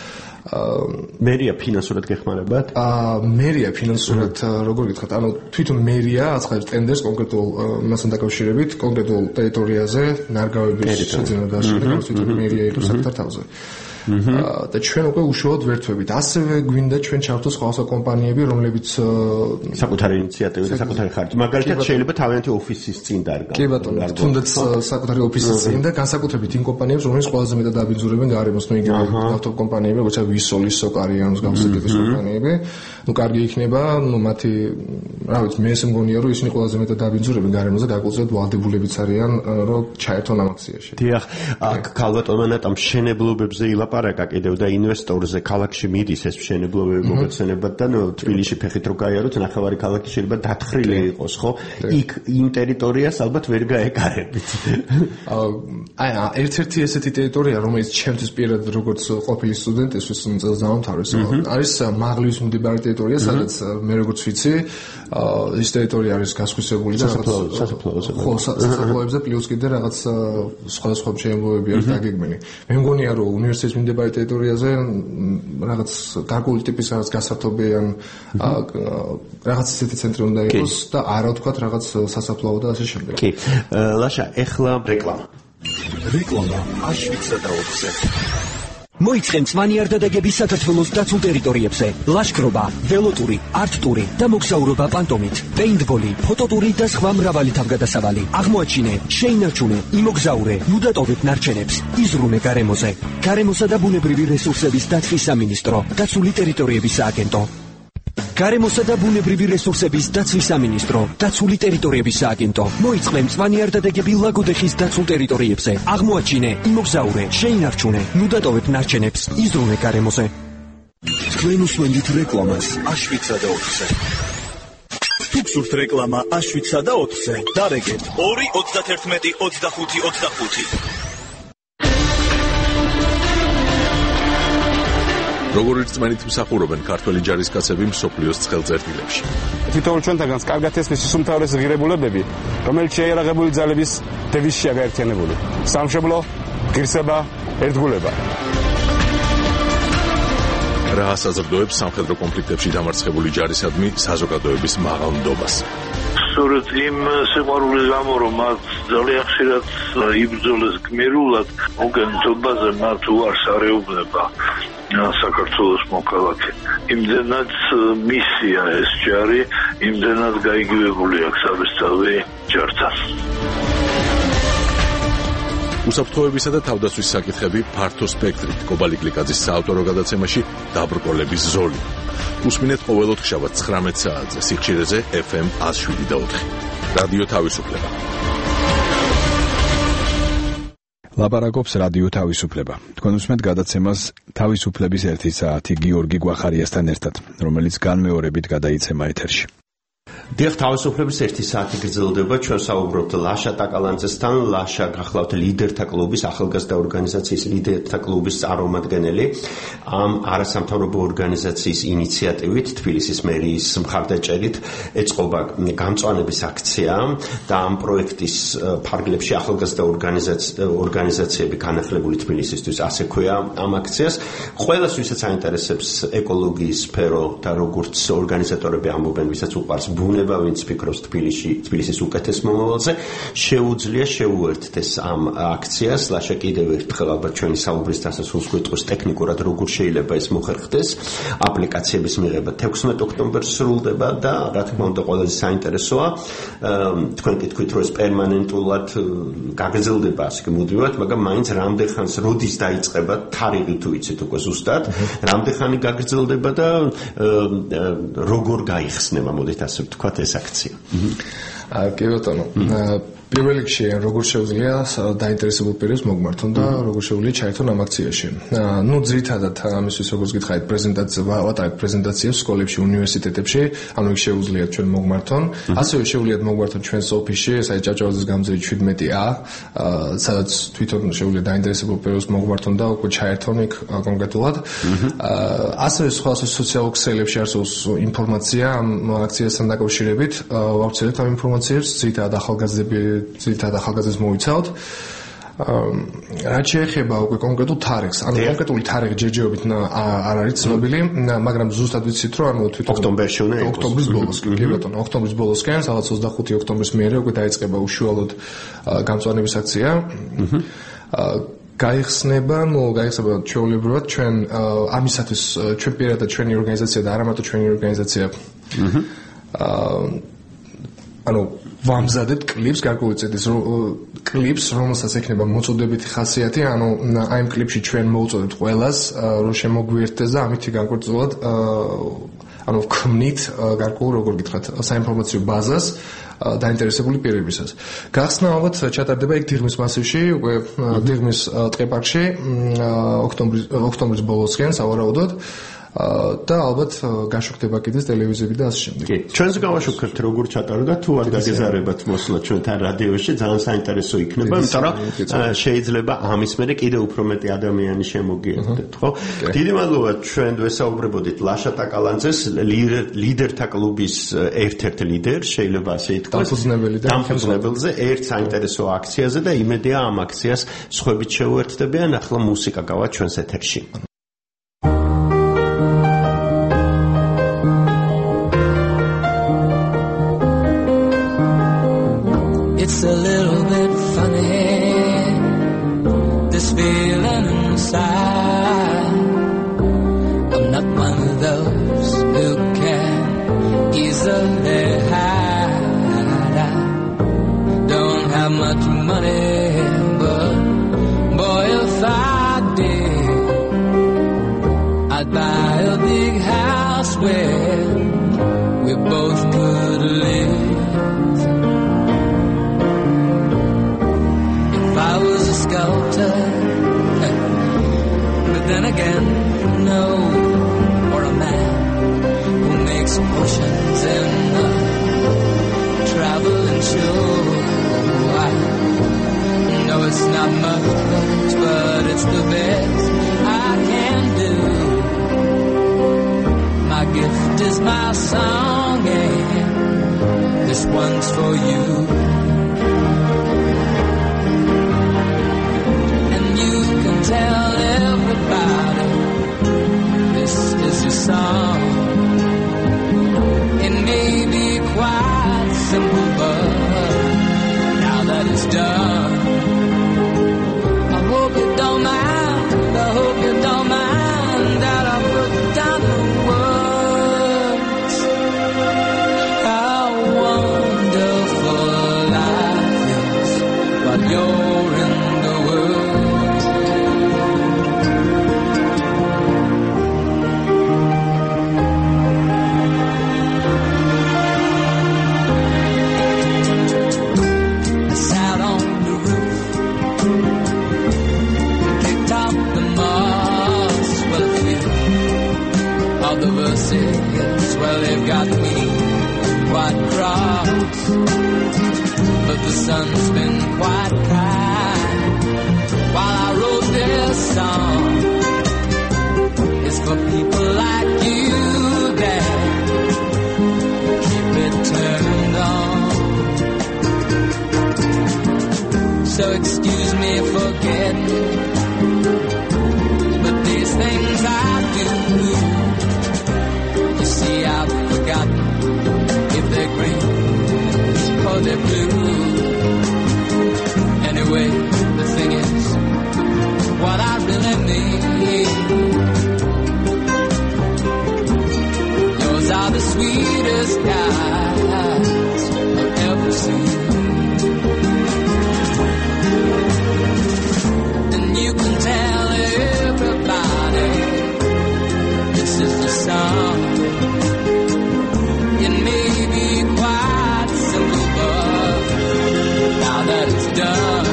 მერია ფინანსურად გეხმარებათ? აა მერია ფინანსურად როგორ გითხრათ, ანუ თვითონ მერია აცხადებს ტენდერს კონკრეტულ მასთან დაკავშირებით, კონკრეტულ ტერიტორიაზე, ნარგავების შეძენა და შედგენა თვითონ მერია იყო საკუთარ თავზე. და ჩვენ უკვე უშუალოდ ვერთვებით. ასევე გვინდა ჩვენ ჩავთვალოთ სხვა სხვა კომპანიები, რომლებიც საკუთარი ინიციატივით და საკუთარი ხარჯით. მაგალითად შეიძლება თავიანთი ოფისის წინ დარგა. კი ბატონო, თუნდაც საკუთარი ოფისის წინ და განსაკუთრებით იმ კომპანიებს, რომლებიც ყველაზე მეტად დაბინძურებენ გარემოს, ну იგივე ავტო კომპანიები, როგორც ვისოლის, სოკარიანოს გამოსაკუთრების კომპანიები. ну კარგი იქნება, ну მათი, რა ვიცი, მე ესე მგონია, რომ ისინი ყველაზე მეტად დაბინძურებენ გარემოს და გაკვეთილად ვალდებულებიც არიან, რომ ჩაერთონ ამ აქციაში. დიახ, აქ ქალბატონმა ნატამ მშენებლობებზე ილაპარაკა პარაკა კიდევ და ინვესტორზე ქალაქში მიდის ეს მშენებლობები მოგეცენებათ და ნუ თბილისში ფეხით რო გაიაროთ ნახევარი ქალაქი შეიძლება დათხრილი იყოს ხო იქ იმ ტერიტორიას ალბათ ვერ გაეკარებით აი ერთ-ერთი ესეთი ტერიტორია რომელიც ჩემთვის პირადად როგორც ყოფილი სტუდენტისთვის წელს დაამთავრეს. არის მაღლის მიმდებარე ტერიტორია, სადაც მე როგორც ვიცი, ის ტერიტორია არის გასხვისებული და რაღაც სასაფლაოზე. ხო, სასაფლაოებზე პლუს კიდე რაღაც სხვადასხვა შემოებები არის დაგეგმილი. მე მგონია რომ უნივერსიტეტის მიმდებარე ტერიტორიაზე რაღაც გარკვეული ტიპის რაღაც გასართობი ან რაღაც ისეთი ცენტრი უნდა იყოს და არა ვთქვათ რაღაც სასაფლაო და ასე შემდეგ. კი. ლაშა, ეხლა რეკლამა. რეკლამა აშვიცა და ოთხზე. მოიწყენ მწვანეარდადეგების საქართველოს დაცულ ტერიტორიებზე. ლაშქრობა, ველოტური, არტ-ტური და მოგზაურობა პანტომით, პეინტბოლი, ფოტოტური და სხვა მრავალი თავგადასავალი. აღმოაჩინე, შეინარჩუნე, იმოგზაურე, ნუ დატოვებ ნარჩენებს, იზრუნე გარემოზე. გარემოსა და ბუნებრივი რესურსების დაცვის სამინისტრო, დაცული ტერიტორიების სააგენტო. გარემოსა და ბუნებრივი რესურსების დაცვის სამინისტრო, დაცული ტერიტორიების სააგენტო. მოიწყე მწვანეარდადეგები ლაგოდეხის დაცულ ტერიტორიებზე. აღმოაჩინე, იმოგზაურე, შეინარჩუნე, ნუ დატოვებ ნარჩენებს, იზრუნე გარემოზე. თქვენ უსმენთ რეკლამას აშვიცა და ოთხზე. თუ გსურთ რეკლამა აშვიცა და ოთხზე, დარეგეთ ორი ოცდაერთმეტი ოცდახუთი ოცდახუთი. როგორ რწმენით მსახურობენ ქართველი ჯარისკაცები მსოფლიოს ცხელწერტილებში. თითოეულ ჩვენთაგანს კარგად ესმის ის უმთავრესი ღირებულებები, რომელიც შეიარაღებული ძალების დევიზშია გაერთიანებული. სამშობლო, ღირსება, ერთგულება. რა ასაზრდოებს სამხედრო კონფლიქტებში დამარცხებული ჯარისადმი საზოგადოების მაღალ ნდობას. სწორედ იმ სიყვარულის გამო, რომ მათ ძალიან ხშირად იბრძოლეს გმირულად, მოგენთობაზე მათ უარს არეუბნება საქართველოს მოქალაქე. იმდენად მისია ეს ჯარი, იმდენად გაიგივებული აქვს საბესწავლი ჯართან. უსაფრთხოებისა და თავდაცვის საკითხები ფართო სპექტრით. კობალი გლიკაძის საავტორო გადაცემაში დაბრკოლების ზოლი. უსმინეთ ყოველ ოთხშაბათ ცხრამეტ საათზე სიხშირეზე ეფ ემ ათს შვიდი და ოთხი. რადიო თავისუფლება. ლაპარაკობს რადიო თავისუფლება. თქვენ უსმენთ გადაცემას თავისუფლების ერთი საათი გიორგი გვახარიასთან ერთად, რომელიც განმეორებით გადაიცემა ეთერში. დიახ, თავისუფლების ერთი საათი გრძელდება. ჩვენ საუბრობთ ლაშა ტაკალანძესთან. ლაშა გახლავთ ლიდერთა კლუბის, ახალგაზრდა ორგანიზაციის ლიდერთა კლუბის წარმომადგენელი. ამ არასამთავრობო ორგანიზაციის ინიციატივით, თბილისის მერიის მხარდაჭერით ეწყობა გამწვანების აქცია და ამ პროექტის ფარგლებში ახალგაზრდა ორგანიზაციები განახლებული თბილისისთვის, ასე ქვია ამ აქციას. ყველას, ვისაც აინტერესებს ეკოლოგიის სფერო და როგორც ორგანიზატორები ამბობენ, ვისაც უყვარს ბუნება, ვინც ფიქრობს თბილისში, თბილისის უკეთეს მომავალზე, შეუძლია შეუერთდეს ამ აქციას. ლაშა კიდევ ერთხელ ალბათ ჩვენი საუბრის დასასრულს გვიტყვის ტექნიკურად როგორ შეიძლება ეს მოხერხდეს. აპლიკაციების მიღება თექვსმეტ ოქტომბერს სრულდება და რა თქმა უნდა ყველაზე საინტერესოა, თქვენ კითხვით რომ ეს პერმანენტულად გაგრძელდება ასე მუდმივად, მაგრამ მაინც რამდენ ხანს როდის დაიწყება თარიღი თუ იცით უკვე ზუსტად, რამდენ ხანი გაგრძელდება და როგორ გაიხსნება, მოდით ასე ვთქვათ ეს აქცია. კი ბატონო, პირველ რიგში როგორ შეუძლია დაინტერესებულ პირებს მოგმართონ და როგორ შეუძლია ჩაერთონ ამ აქციაში. ნუ ძირითადად ამისთვის როგორც გითხარით, პრეზენტაცია ვატარებთ პრეზენტაციას სკოლებში, უნივერსიტეტებში, ანუ იქ შეუძლიათ ჩვენ მოგმართონ. ასევე შეუძლიათ მოგმართონ ჩვენს ოფისში, საერთოდ ჭავჭავაძის გამზირი შვიდმეტი ა, სადაც თვითონ შეუძლია დაინტერესებულ პირებს მოგმართონ და უკვე ჩაერთონ იქ კონკრეტულად. ასევე სხვა სოციალურ ქსელებში არსებობს ინფორმაცია ამ აქციასთან დაკავშირებით. ვავრცელებთ ამ ინფორმაციებს, ძირითადად ახალგაზრდები ძირითადად ახალგაზრდებს მოიცავთ. რაც შეეხება უკვე კონკრეტულ თარიღს, ანუ კონკრეტული თარიღი ჯერჯერობით არ არის ცნობილი, მაგრამ ზუსტად ვიცით, რომ ანუ თვითონ ოქტომბერში უნდა იყოს. ოქტომბრის ბოლოს, კი ბატონო, ოქტომბრის ბოლოსკენ, სადაც ოცდახუთი ოქტომბრის მერე უკვე დაიწყება უშუალოდ გამწვანების აქცია. გაიხსნება, ნუ გაიხსნება ჩვეულებრივად ჩვენ ამისათვის ჩვენ პირადად ჩვენი ორგანიზაცია და არა მარტო ჩვენი ორგანიზაცია. ანუ ვამზადებთ კლიპს, გარკვეული წეთის კლიპს, რომელსაც ექნება მოწოდებითი ხასიათი, ანუ აი ამ კლიპში ჩვენ მოვუწოდებთ ყველას, რომ შემოგვიერთდეს და ამით განკვეთილად ანუ ვქმნით გარკვეულ როგორ გითხრათ, საინფორმაციო ბაზას დაინტერესებული პირებისას. გახსნა ალბათ ჩატარდება იქ დიღმის მასივში, უკვე დიღმის ტყეპარკში, ოქტომბრის ოქტომბრის ბოლოსკენ, სავარაუდოდ. და ალბათ გაშუქდება კიდეც ტელევიზიები და ასე შემდეგ. კი, ჩვენს გავაშუქებთ როგორ ჩატარდა თუ არ გაგეზარებათ მოსვლა ჩვენთან რადიოში, ძალიან საინტერესო იქნება, იმიტომ რომ შეიძლება ამის მერე კიდევ უფრო მეტი ადამიანი შემოგიერთდეთ, ხო? დიდი მადლობა, ჩვენ ვესაუბრებოდით ლაშა ტაკალანძეს, ლიდერთა კლუბის ერთ-ერთ ლიდერს, შეიძლება ასე ითქვას, დამფუძნებელი და დამფუძნებელზე ერთ საინტერესო აქციაზე და იმედია ამ აქციას სხვებიც შეუერთდებიან. ახლა მუსიკა გავა ჩვენს ეთერში. It's a little bit funny, this feeling inside. I'm not one of those who can easily hide. I don't have much money, but boy, if I did, I'd buy a big house where we both could live. I was a sculptor, but then again, no, or a man who makes potions in a traveling show. I know it's not much, but it's the best I can do. My gift is my song, and this one's for you. Tell everybody this is your song. It may be quite simple, but now that it's done, I hope you don't mind, I hope you don't mind that I put down the words. How wonderful life is while you're in the world. Well, they've got me quite cross, but the sun's been quite kind. While I wrote this song, it's for people like you that keep it turned on. So excuse me for getting, but these things I do, see, I've forgotten if they're green or they're blue. Anyway, the thing is, what I really need, yours are the sweetest eyes I've ever seen. And you can tell everybody this is the song. It may be quite simple, but now that it's done,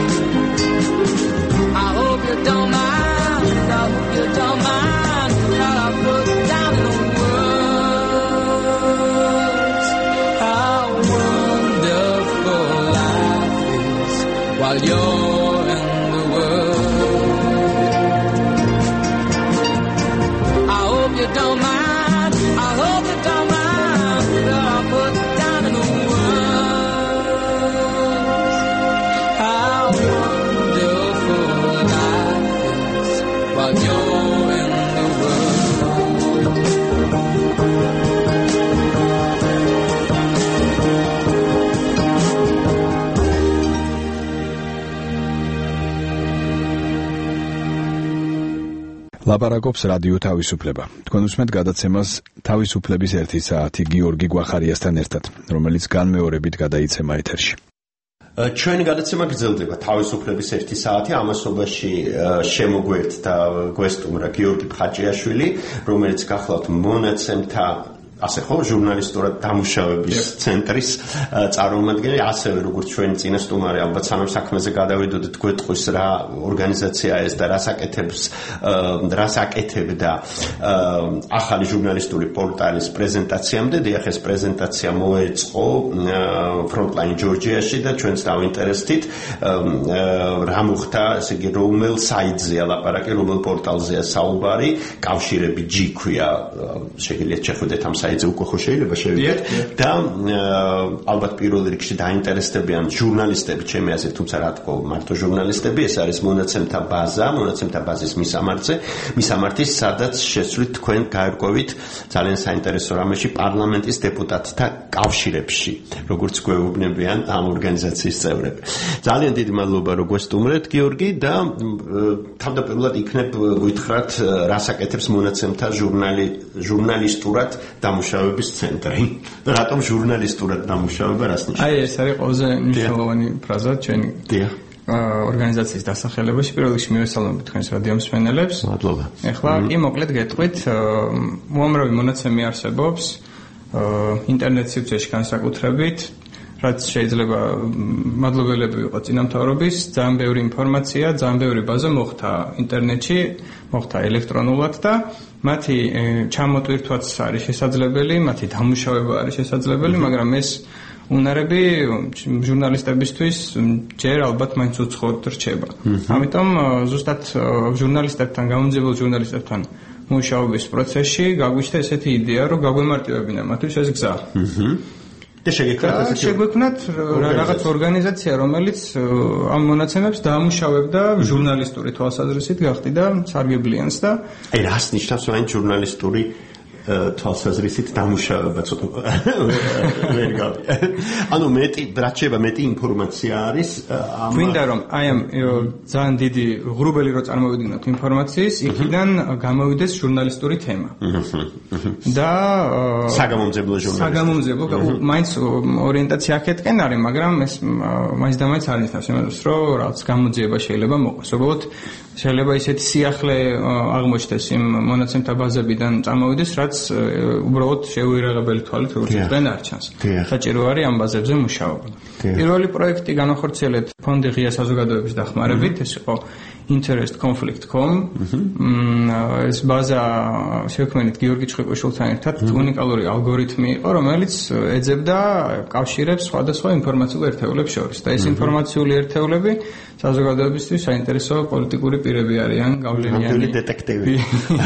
I hope you don't mind, I hope you don't mind that I put down in words how wonderful life is while you're in the world. I hope you don't mind. ლაპარაკობს რადიო თავისუფლება. თქვენ უსმენთ გადაცემას თავისუფლების ერთი საათი გიორგი გვახარიასთან ერთად, რომელიც განმეორებით გადაიცემა ეთერში. ჩვენი გადაცემა გრძელდება თავისუფლების ერთი საათი. ამასობაში შემოგვერთდა გვესტუმრა გიორგი ხაჭიაშვილი, რომელიც გახლავთ მონაცემთა ასე ხო, ჟურნალისტურად დამუშავების ცენტრის წარმომადგენელი, ასევე როგორც ჩვენი წინასწარმეტყველე ალბათ სანამ საქმეზე გადავიდოდეთ, გვეტყვის რა ორგანიზაციაა ეს და რას აკეთებს, რას აკეთებდა ახალი ჟურნალისტური პორტალის პრეზენტაციამდე. დიახ, ეს პრეზენტაცია მოეწყო Frontline Georgia-ში და ჩვენც დავინტერესდით რა მოხდა, ესე იგი რომელ საიტზეა ლაპარაკი, რომელ პორტალზეა საუბარი, კავშირები ჯი ქვია, შეგიძლიათ შეხვიდეთ ამ საიტზე უკვე ხო შეიძლება შევიდეთ და ალბათ პირველ რიგში დაინტერესდებიან ჟურნალისტები, ჩემი აზრით, თუმცა რა თქო, მარტო ჟურნალისტები, ეს არის მონაცემთა ბაზა, მონაცემთა ბაზის მისამართზე, მისამართი, სადაც შესვლით თქვენ გაერკვევით ძალიან საინტერესო რამეში პარლამენტის დეპუტატთა კავშირებში, როგორც გვეუბნებიან ამ ორგანიზაციის წევრები. ძალიან დიდი მადლობა, რომ გვესტუმრეთ, გიორგი, და თავდაპირველად იქნებ გითხრათ, რას აკეთებს მონაცემთა ჟურნალი ჟურნალისტურად დამუშავების ცენტრი. რატომ ჟურნალისტურად დამუშავება, რას ნიშნავს? აი, ეს არის ყველაზე მნიშვნელოვანი ფრაზა ჩვენი ორგანიზაციის დასახელებაში. პირველ რიგში მივესალმებით თქვენს რადიო მსმენელებს. მადლობა. ეხლა კი მოკლედ გეტყვით, უამრავი მონაცემი არსებობს ინტერნეტ სივრცეში განსაკუთრებით, რაც შეიძლება მადლობელები ვიყოთ წინამთავრობის, ძალიან ბევრი ინფორმაცია, ძალიან ბევრი ბაზა მოხდა ინტერნეტში, მოხდა ელექტრონულად და მათი ჩამოტვირთვაც არის შესაძლებელი, მათი დამუშავება არის შესაძლებელი, მაგრამ ეს უნარები ჟურნალისტებისთვის ჯერ ალბათ მაინც უცხოდ რჩება. ამიტომ ზუსტად ჟურნალისტებთან, გამომძიებელ ჟურნალისტებთან მუშაობის პროცესში გაგვიჩნდა ესეთი იდეა, რომ გაგვემარტივებინა მათთვის ეს გზა. და შეგექმნათ შეგვექმნათ რაღაც ორგანიზაცია, რომელიც ამ მონაცემებს დაამუშავებდა ჟურნალისტური თვალსაზრისით, გახდიდა სარგებლიანს და აი რას ნიშნავს მაინც ჟურნალისტური თვალსაზრისით დამუშავება, ცოტა ვერ გავი. ანუ მეტი, რაც შეიძლება მეტი ინფორმაცია არის ამ გვინდა რომ აი ამ ძალიან დიდი ღრუბელი რო წარმოვიდგინოთ ინფორმაციის, იქიდან გამოვიდეს ჟურნალისტური თემა. და საგამომძებლო ჟურნალისტი. საგამომძებლო, მაინც ორიენტაცია აქეთკენ არის, მაგრამ ეს მაინც და მაინც არ ნიშნავს იმას, რომ რაღაც გამოძიება შეიძლება მოყვეს. უბრალოდ შეიძლება ისეთი სიახლე აღმოჩნდეს იმ მონაცემთა ბაზებიდან წამოვიდეს, რაც უბრალოდ შეუერაღებელი თვალით როგორც თქვენ არ ჩანს. საჭირო არის ამ ბაზებზე მუშაობა. პირველი პროექტი განახორციელეთ ფონდი ღია საზოგადოების დახმარებით, ეს იყო interest conflict dot com. ეს ბაზა შექმნით გიორგი ჭყიყვიშვილთან ერთად, უნიკალური ალგორითმი იყო, რომელიც ეძებდა კავშირებს სხვადასხვა ინფორმაციულ ერთეულებს შორის. და ეს ინფორმაციული ერთეულები საზოგადოებისთვის საინტერესო პოლიტიკური პირები არიან, გავლენიანი დეტექტივი.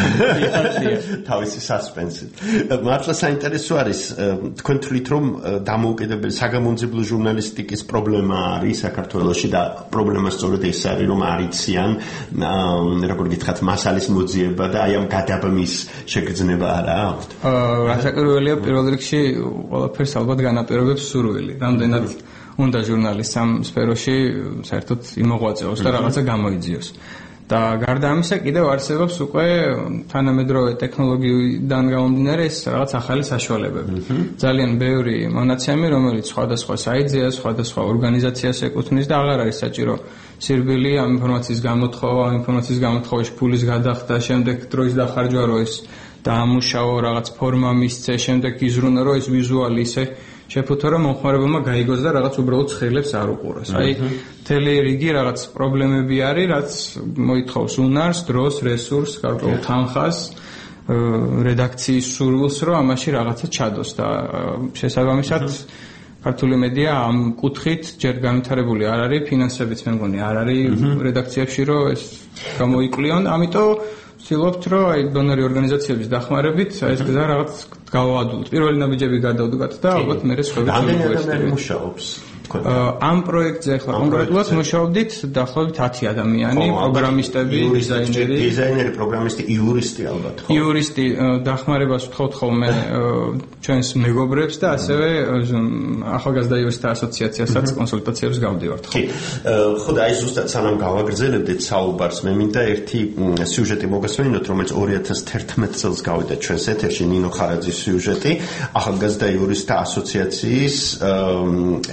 თავისი სასპენსი. მართლა საინტერესო არის, თქვენ თვლით რომ დამოუკიდებელი საგამომძიებლო ჟურნალისტიკის პრობლემა არის საქართველოში და პრობლემა სწორედ ეს არის, რომ არ იციან, როგორ გითხრათ, მასალის მოძიება და აი ამ გადაბმის შეგრძნება არა აქვთ? რა საკურველია, პირველ რიგში ყველაფერს ალბათ განაპირობებს სურვილი. რამდენად უნდა ჟურნალისტს ამ სფეროში საერთოდ იმოღვაწეოს და რაღაცა გამოიძიოს. და გარდა ამისა კიდევ არსებობს უკვე თანამედროვე ტექნოლოგიიდან გამომდინარე ეს რაღაც ახალი საშუალებები. ძალიან ბევრი მონაცემი, რომელიც სხვადასხვა საიტზეა, სხვადასხვა ორგანიზაციას ეკუთვნის და აღარ არის საჭირო სირბილი ამ ინფორმაციის გამოთხოვა, ამ ინფორმაციის გამოთხოვაში ფულის გადახდა, შემდეგ დროის დახარჯვა რო ეს დაამუშავო, რაღაც ფორმა მისცე, შემდეგ იზრუნა რო ეს ვიზუალი ისე შეფუთო რომ მომხმარებელმა გაიგოს და რაღაც უბრალოდ ცხელებს არ უყუროს. აი მთელი რიგი რაღაც პრობლემები არის, რაც მოითხოვს უნარს, დროს, რესურსს, გარკვეულ თანხას, რედაქციის სურვილს, რომ ამაში რაღაცა ჩადოს და შესაბამისად ქართული მედია ამ კუთხით ჯერ განვითარებული არ არის, ფინანსებიც მე მგონი არ არის რედაქციებში, რომ ეს გამოიკვლიონ, ამიტომ ვცდილობთ, რომ აი დონორი ორგანიზაციების დახმარებით ეს გზა რაღაც გავაადვილოთ. პირველი ნაბიჯები გადავდგათ და ალბათ მე სხვები რამდენი მუშაობს? ამ პროექტზე ახლა კონკრეტულად მუშაობდით დაახლოებით ათი ადამიანი, პროგრამისტები, დიზაინერი, დიზაინერი, პროგრამისტი, იურისტი ალბათ, ხო? იურისტი დახმარებას ვთხოვთ ხოლმე ჩვენს მეგობრებს და ასევე ახალგაზრდა იურისტთა ასოციაციასაც კონსულტაციებს გავდივართ, ხო? ხო და აი ზუსტად სანამ გავაგრძელებდით საუბარს, მე მინდა ერთი სიუჟეტი მოგესმინოთ, რომელიც ორი ათას თერთმეტ წელს გავიდა ჩვენს ეთერში, ნინო ხარაძის სიუჟეტი, ახალგაზრდა იურისტთა ასოციაციის ერთი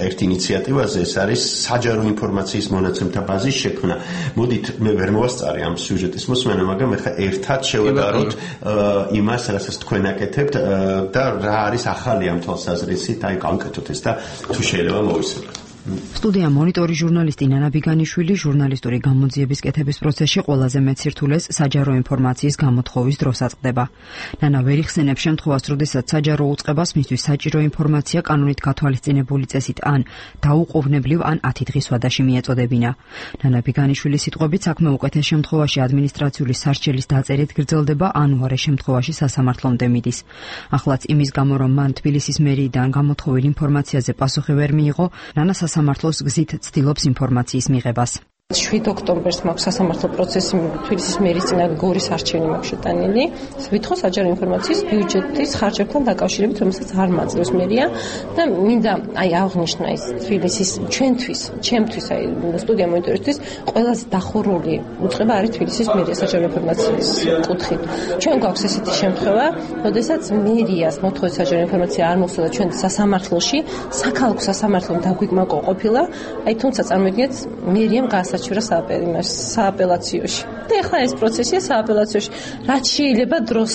ინიციატივაზე, ეს არის საჯარო ინფორმაციის მონაცემთა ბაზის შექმნა. მოდით მე ვერ მოვასწარე ამ სიუჟეტის მოსმენა, მაგრამ ეხლა ერთად შევედაროთ იმას, რასაც თქვენ აკეთებთ და რა არის ახალი ამ თვალსაზრისით, აი განკეთოთ ეს და თუ შეიძლება მოვისმენთ. სტუდია მონიტორი ჟურნალისტი ნანა ბიგანიშვილი ჟურნალისტური გამოძიების კეთების პროცესში ყველაზე მეტ სირთულეს საჯარო ინფორმაციის გამოთხოვის დროს აწყდება. ნანა ვერ იხსენებს შემთხვევას, როდესაც საჯარო უწყებას მისთვის საჭირო ინფორმაცია კანონით გათვალისწინებული წესით ან დაუყოვნებლივ ან ათი დღის ვადაში მიეწოდებინა. ნანა ბიგანიშვილის სიტყვებით, საქმე უკეთეს შემთხვევაში ადმინისტრაციული სარჩელის დაწერით გრძელდება, ან უარე შემთხვევაში სასამართლომდე მიდის. ახლაც იმის გამო, რომ მან თბილისის მერიიდან გამოთხოვილ ინფორმაციაზე პასუხი ვერ მიიღო, ნანა სასამართლოს გზით ცდილობს ინფორმაციის მიღებას. შვიდ ოქტომბერს მაქვს სასამართლო პროცესი თბილისის მერის წინააღმდეგ გორის არჩევანი მაქვს შეტანილი. ვითხოვს საჯარო ინფორმაციის ბიუჯეტის ხარჯებთან დაკავშირებით, რომელსაც არ მაძლევს მერია და მინდა აი აღნიშნა ის თბილისის ჩვენთვის, ჩემთვის აი სტუდია მონიტორისთვის ყველაზე დახურული უწყება არის თბილისის მერია საჯარო ინფორმაციის კუთხით. ჩვენ გვაქვს ესეთი შემთხვევა, როდესაც მერიას მოთხოვის საჯარო ინფორმაცია არ მოსულა ჩვენ სასამართლოში, საქალაქო სასამართლომ დაგვიკმაყო ყოფილა, აი თუმცა წარმოგიდგენთ მერიამ გასა საჩვევრა სააპელაციოში. და ეხლა ეს პროცესია სააპელაციაში. რაც შეიძლება დროს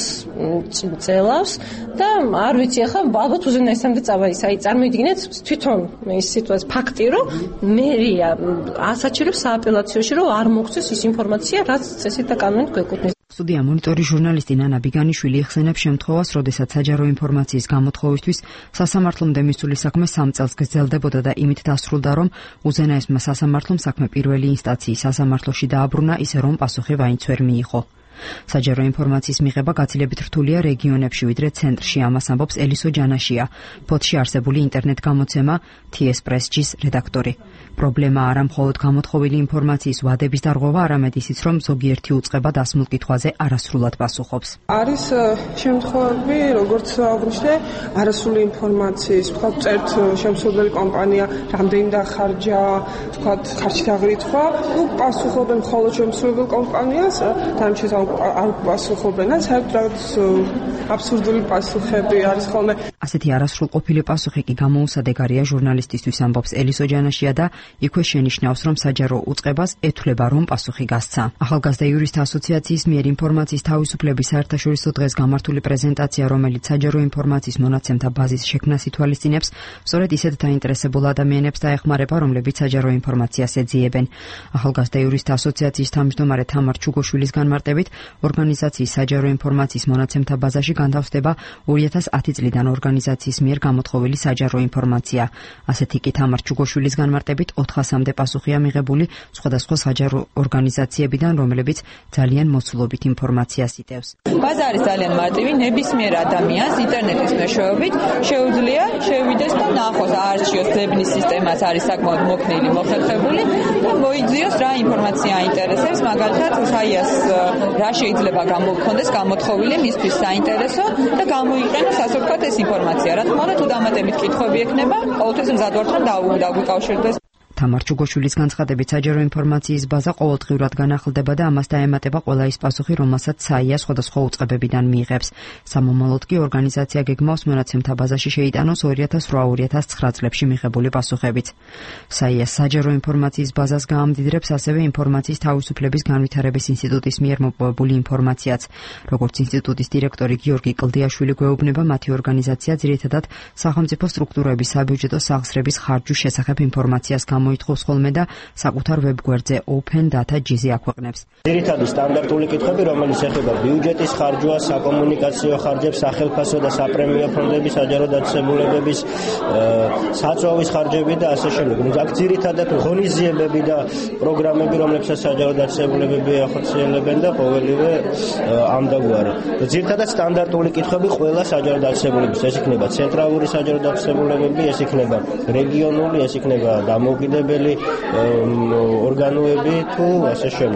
წელავს და არ ვიცი ახლა ალბათ უზენაესამდე წავა ის. აი წარმოიდგინეთ თვითონ ის სიტუაცია ფაქტი, რომ მერია ასაჩერებს სააპელაციაში, რომ არ მოგცეს ის ინფორმაცია, რაც წესით და კანონით გვეკუთვნის. სტუდია მონიტორი ჟურნალისტი ნანა ბიგანიშვილი იხსენებს შემთხვევას, როდესაც საჯარო ინფორმაციის გამოთხოვისთვის სასამართლომდე მისული საქმე სამ წელს გრძელდებოდა და იმით დასრულდა, რომ უზენაესმა სასამართლომ საქმე პირველი ინსტანციის სასამართლოში დააბრუნა, ისე რომ პასუხი ვაინც ვერ მიიღო. საჯარო ინფორმაციის მიღება გაცილებით რთულია რეგიონებში, ვიდრე ცენტრში, ამას ამბობს ელისო ჯანაშია, ფოთში არსებული ინტერნეტ გამოცემა თი ეს პრესჯის რედაქტორი. პრობლემა არა მხოლოდ გამოთხოვილი ინფორმაციის ვადების დარღვევა, არამედ ისიც, რომ ზოგიერთი უწყება დასმულ კითხვაზე არასრულად პასუხობს. არის შემთხვევები, როგორც აღვნიშნე, არასრული ინფორმაციის, თქვა წერთ შემსრულებელი კომპანია, რამდენი დახარჯა, თქვა ხარჯი დაღრითხვა, ну პასუხობენ მხოლოდ შემსრულებელ კომპანიას, დანარჩენს არ პასუხობენ, საერთოდ რაღაც აბსურდული პასუხები არის ხოლმე. ასეთი არასრულყოფილი პასუხი კი გამოუსადეგარია ჟურნალისტისთვის, ამბობს ელისო ჯანაშია და იქვე შენიშნავს, რომ საჯარო უწყებას ეთვლება, რომ პასუხი გასცა. ახალგაზრდა იურისტთა ასოციაციის მიერ ინფორმაციის თავისუფლების საერთაშორისო დღეს გამართული პრეზენტაცია, რომელიც საჯარო ინფორმაციის მონაცემთა ბაზის შექმნას ითვალისწინებს, სწორედ ისეთ დაინტერესებულ ადამიანებს დაეხმარება, რომლებიც საჯარო ინფორმაციას ეძიებენ. ახალგაზრდა იურისტთა ასოციაციის თავმჯდომარე თამარ ჩუგოშვილის განმარტებით, ორგანიზაციის საჯარო ინფორმაციის მონაცემთა ბაზაში განთავსდება ორი ათას ათი წლიდან ორგანიზაციის მიერ გამოთხოვილი საჯარო ინფორმაცია. ასეთი კი თამარ ჩუგოშვილის განმარტებით ოთხასამდე პასუხია მიღებული სხვადასხვა საჯარო ორგანიზაციებიდან, რომლებიც ძალიან მოცულობით ინფორმაციას იტევს. ბაზა არის ძალიან მარტივი, ნებისმიერ ადამიანს ინტერნეტის მეშვეობით შეუძლია შევიდეს და ნახოს არჩიოს ძებნის სისტემაც არის საკმაოდ მოქნილი, მოხერხებული და მოიძიოს რა ინფორმაცია აინტერესებს, მაგალითად საიას რა შეიძლება გამოგქონდეს გამოთხოვილი მისთვის საინტერესო და გამოიყენოს ასე ვთქვათ ეს ინფორმაცია. რა თქმა უნდა, თუ დამატებით კითხვები ექნება, ყოველთვის მზად ვართ რომ დაგვიკავშირდეს. თამარ ჩუგოშვილის განცხადებით, საჯარო ინფორმაციის ბაზა ყოველდღიურად განახლდება და ამას დაემატება ყველა ის პასუხი, რომელსაც საია სხვადასხვა უწყებებიდან მიიღებს. სამომავლოდ კი ორგანიზაცია გეგმავს მონაცემთა ბაზაში შეიტანოს ორი ათას რვა ორი ათას ცხრა წლებში მიღებული პასუხებით. საია საჯარო ინფორმაციის ბაზას გაამდიდრებს ასევე ინფორმაციის თავისუფლების განვითარების ინსტიტუტის მიერ მოპოვებული ინფორმაციაც. როგორც ინსტიტუტის დირექტორი გიორგი კლდიაშვილი გვეუბნება, მათი ორგანიზაცია ძირითადად სახელმწიფო სტრუქტურების საბიუჯეტო სახსრების ხარჯვის შესახებ ინფორმაციას გამოითხოვს ხოლმე და საკუთარ ვებგვერდზე Open Data ჯი-ზე აქვეყნებს. ძირითადი სტანდარტული კითხვები, რომელიც ეხება ბიუჯეტის ხარჯვას, საკომუნიკაციო ხარჯებს, სახელმწიფო და საპრემიო ფონდების, საჯარო დაწესებულებების, საწვავის ხარჯები და ასე შემდეგ. აქ ძირითადად ღონისძიებები და პროგრამები, რომლებსაც საჯარო დაწესებულებები ახორციელებენ და ყოველივე ამდაგვარი. ძირითადად სტანდარტული კითხვები ყველა საჯარო დაწესებულების, ეს იქნება ცენტრალური საჯარო დაწესებულებები, ეს იქნება რეგიონული, ეს იქნება დამოუკიდებელი ორგანოები თუ ასე შემდეგ.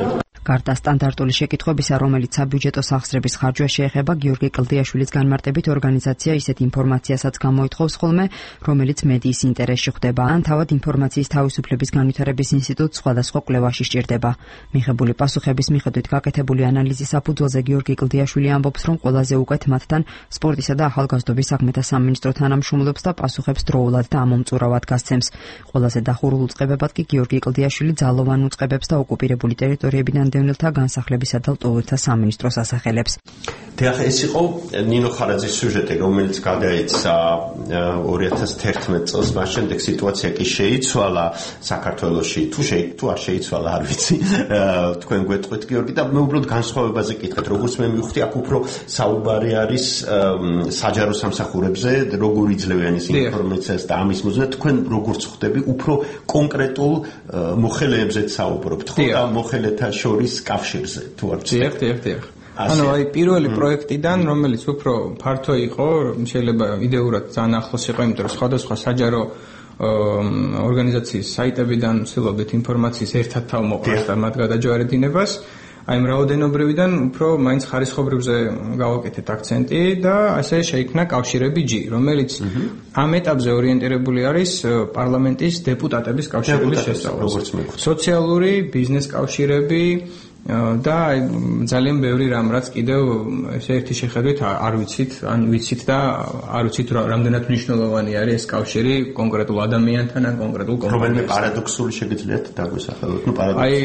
გარდა სტანდარტული შეკითხვებისა, რომელიც საბიუჯეტო სახსრების ხარჯვას შეეხება, გიორგი კლდიაშვილის განმარტებით ორგანიზაცია ისეთ ინფორმაციასაც გამოითხოვს ხოლმე, რომელიც მედიის ინტერესში ხვდება, ან თავად ინფორმაციის თავისუფლების განვითარების ინსტიტუტს სხვადასხვა კვლევაში სჭირდება. მიღებული პასუხების მიხედვით გაკეთებული ანალიზის საფუძველზე გიორგი კლდიაშვილი ამბობს, რომ ყველაზე უკეთ მათთან სპორტისა და ახალგაზრდობის საქმეთა სამინისტრო თანამშრომლობს და პასუხებს დროულად და ამომწურავად გასცემს. ყველაზე დახურულ უწყებებად კი გიორგი კლდიაშვილი ძალოვან უწყებებს და ოკუპირებული ტერიტორიებიდან დევნილთა განსახლებისა და ლტოლვილთა სამინისტროს ასახელებს. დიახ, ეს იყო ნინო ხარაძის სიუჟეტი, რომელიც გადაიცა ორი ათას თერთმეტ წელს, მას შემდეგ სიტუაცია კი შეიცვალა საქართველოში. თუ შე თუ არ შეიცვალა, არ ვიცი. თქვენ გვეტყვით გიორგი და მე უბრალოდ განსხვავებაზე კითხეთ, როგორც მე მივხვდი, აქ უფრო საუბარი არის საჯარო სამსახურებზე, როგორ იძლევიან ის ინფორმაციას და ამის მოძნად თქვენ როგორც ხვდები, უფრო კონკრეტულ მოხელეებზეც საუბრობთ, ხო და მოხელეთა შორის კავშირზე, თუ არ ვიცი. დიახ, დიახ, დიახ. ანუ აი პირველი პროექტიდან, რომელიც უფრო ფართო იყო, შეიძლება იდეურად ძალიან ახლოს იყო, იმიტომ რომ სხვადასხვა საჯარო ორგანიზაციის საიტებიდან ვცდილობთ ინფორმაციის ერთად თავმოყრას და მათ გადაჯვარედინებას. აი მრავალდენობრივიდან უფრო მაინც ხარისხობრივზე გავაკეთეთ აქცენტი და ასე შეიქმნა კავშირები G, რომელიც ამ ეტაპზე ორიენტირებული არის პარლამენტის დეპუტატების კავშირების შესწავლაზე. სოციალური, ბიზნეს კავშირები და ძალიან ბევრი რამ, რაც კიდევ ესე ერთი შეხედვით არ ვიცით, ან ვიცით და არ ვიცით რამდენად მნიშვნელოვანი არის ეს კავშირი კონკრეტულ ადამიანთან ან კონკრეტულ კომპანიასთან. რომელიმე პარადოქსული შეგიძლიათ დაგვესახელოთ? ნუ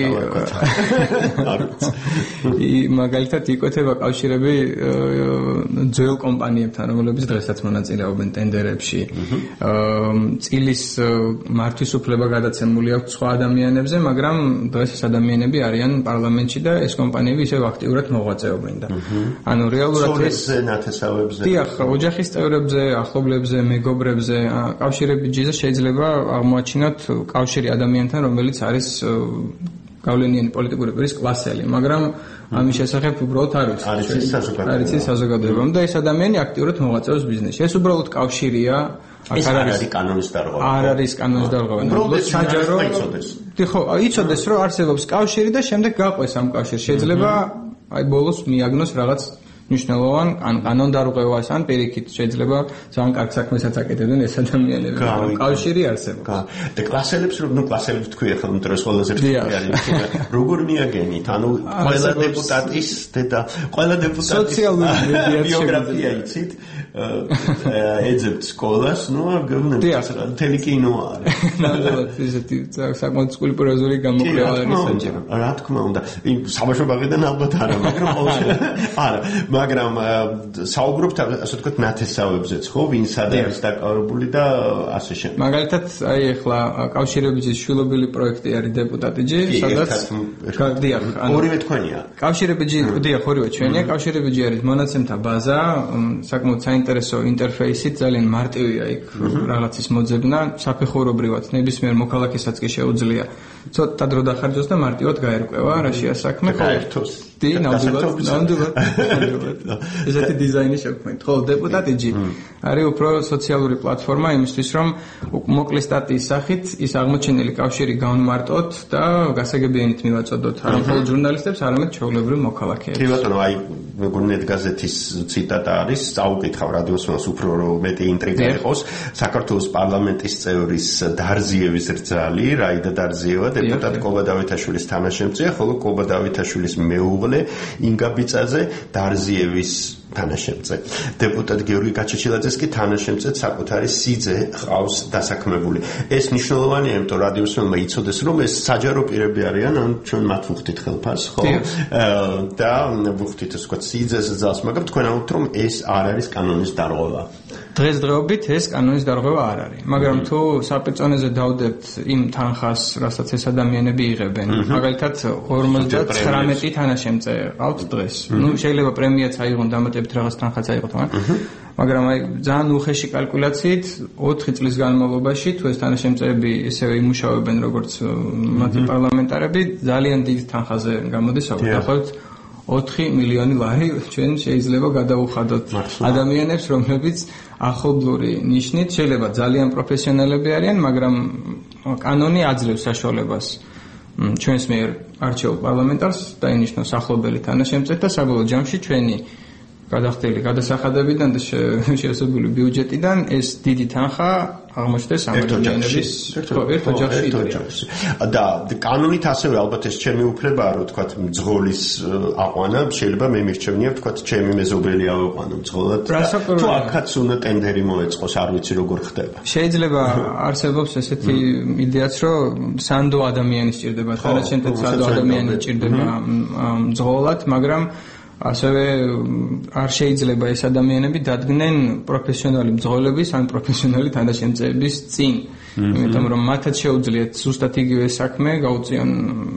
პარადოქსი მაგალითად იკვეთება კავშირები ძველ კომპანიებთან, რომლებიც დღესაც მონაწილეობენ ტენდერებში. წილის მართვის უფლება გადაცემული აქვს სხვა ადამიანებზე, მაგრამ დღეს ეს ადამიანები არიან პარლამენტში და ეს კომპანიები ისევ აქტიურად მოღვაწეობენ და ანუ რეალურად ეს ნათესავებზე დიახ, ოჯახის წევრებზე, ახლობლებზე, მეგობრებზე, კავშირები G-ზე შეიძლება აღმოაჩინოთ კავშირი ადამიანთან, რომელიც არის გავლენიანი პოლიტიკური პირის კლასელი, მაგრამ ამის შესახებ უბრალოდ არ ვიცი. არის ის საზოგადოება. არის ის საზოგადოება და ეს ადამიანი აქტიურად მოღვაწეობს ბიზნესში. ეს უბრალოდ კავშირია. ეს არ არის კანონის დარღვევა. არ არის კანონის დარღვევა. უბრალოდ საჯარო იცოდეს. ხო, იცოდეს რომ არსებობს კავშირი და შემდეგ გაყვეს ამ კავშირს. შეიძლება აი ბოლოს მიაგნოს რაღაც მნიშვნელოვან ან კანონდარღვევას ან პირიქით შეიძლება ძალიან კარგ საქმესაც აკეთებდნენ ეს ადამიანები. კავშირი არსებობს. და კლასელებს რომ ნუ კლასელებს თქვი ახლა უმეტეს ყველაზე არის. როგორ მიაგენით? ანუ ყველა დეპუტატის და ყველა დეპუტატის ბიოგრაფია იცით? ეძებთ სკოლას, ნუ გეუბნებით მთელი კინო არის. ნამდვილად ისეთი საკმაოდ სკულპტურაზული გამოკვლევა არის საჭირო. რა თქმა უნდა, საბავშვო ბაღიდან ალბათ არა, მაგრამ არა, მაგრამ საუბრობთ ასე ვთქვათ ნათესავებზეც, ხო, ვინ სად არის დაკავებული და ასე შემდეგ. მაგალითად, აი ახლა კავშირების შვილობილი პროექტი არის დეპუტატი G, სადაც დიახ, ორივე თქვენია. კავშირები G, დიახ, ორივე ჩვენია. კავშირები G არის მონაცემთა ბაზა, საკმაოდ საინტერესო ინტერფეისით, ძალიან მარტივია იქ რაღაცის მოძებნა, საფეხურობრივად ნებისმიერ მოქალაქესაც კი შეუძლია ცოტა დრო დახარჯოს და მარტივად გაერკვევა რაშია საქმე. გაერთოს. დი, ნამდვილად, ნამდვილად. ესეთი დიზაინი შექმნით. ხოლო დეპუტატი G არის უფრო სოციალური პლატფორმა იმისთვის, რომ მოკლე სტატიის სახით ის აღმოჩენილი კავშირი განმარტოთ და გასაგებიანით მივაწოდოთ არა მხოლოდ ჟურნალისტებს, არამედ ჩვეულებრივ მოქალაქეებს. კი ბატონო, აი მეგონეთ გაზეთის ციტატა არის, წაუკითხავ რადიოსმოს უფრო რომ მეტი ინტრიგა იყოს. საქართველოს პარლამენტის წევრის დარზიევის რძალი, რაიდა დარზიევა, დეპუტატი კობა დავითაშვილის თანაშემწეა, ხოლო კობა დავითაშვილის მეუღლე ინგა ბიწაზე დარზიევის თანაშემწე. დეპუტატ გიორგი გაჩეჩილაძეს კი თანაშემწედ საკუთარი სიძე ყავს დასაქმებული. ეს მნიშვნელოვანია, იმიტომ რომ რადიოსმენმა იცოდეს, რომ ეს საჯარო პირები არიან, ან ჩვენ მათ ვუხდით ხელფას, ხო? და ვუხდით ასე ვთქვათ სიძეს ზავს, მაგრამ თქვენ ამბობთ, რომ ეს არ არის კანონის დარღვევა. დღესდღეობით ეს კანონის დარღვევა არ არის, მაგრამ თუ საპერწონეზე დავდებთ იმ თანხას, რასაც ეს ადამიანები იღებენ, მაგალითად ორმოცდათხრამეტი თანაშემწე ყავთ დღეს. ნუ შეიძლება პრემიაც აიღონ, დამატებით რაღაც თანხაც აიღოთ, მაგრამ აი ძალიან უხეში კალკულაციით ოთხი წლის განმავლობაში თუ ეს თანაშემწეები ისევე იმუშავებენ როგორც მათი პარლამენტარები, ძალიან დიდ თანხაზე გამოდის საერთოდ ოთხი მილიონი ლარი ჩვენ შეიძლება გადავუხადოთ ადამიანებს, რომლებიც ახლობლური ნიშნით შეიძლება ძალიან პროფესიონალები არიან, მაგრამ კანონი აძლევს საშუალებას ჩვენს მიერ არჩეულ პარლამენტარს დაინიშნოს ახლობელი თანაშემწედ და საბოლოო ჯამში ჩვენი გადახდელი გადასახადებიდან და შეესაბამული ბიუჯეტიდან ეს დიდი თანხა აღმოჩნდეს ამ ადამიანების ერთ ოჯახში. და კანონით ასევე ალბათ ეს ჩემი უფლებაა, რომ თქვა მძღოლის აყვანა, შეიძლება მე მირჩევნია თქვა ჩემი მეზობელი ავიყვანო მძღოლად. თუ აქაც უნდა ტენდერი მოეწყოს, არ ვიცი როგორ ხდება. შეიძლება არსებობს ესეთი იდეაც, რომ სანდო ადამიანი სჭირდება, თანაშემწედ სანდო ადამიანი სჭირდება მძღოლად, მაგრამ ასევე არ შეიძლება ეს ადამიანები დადგნენ პროფესიონალი მძღოლების ან პროფესიონალი თანაშემწეების წინ. იმიტომ რომ მათაც შეუძლიათ ზუსტად იგივე საქმე გაუწიონ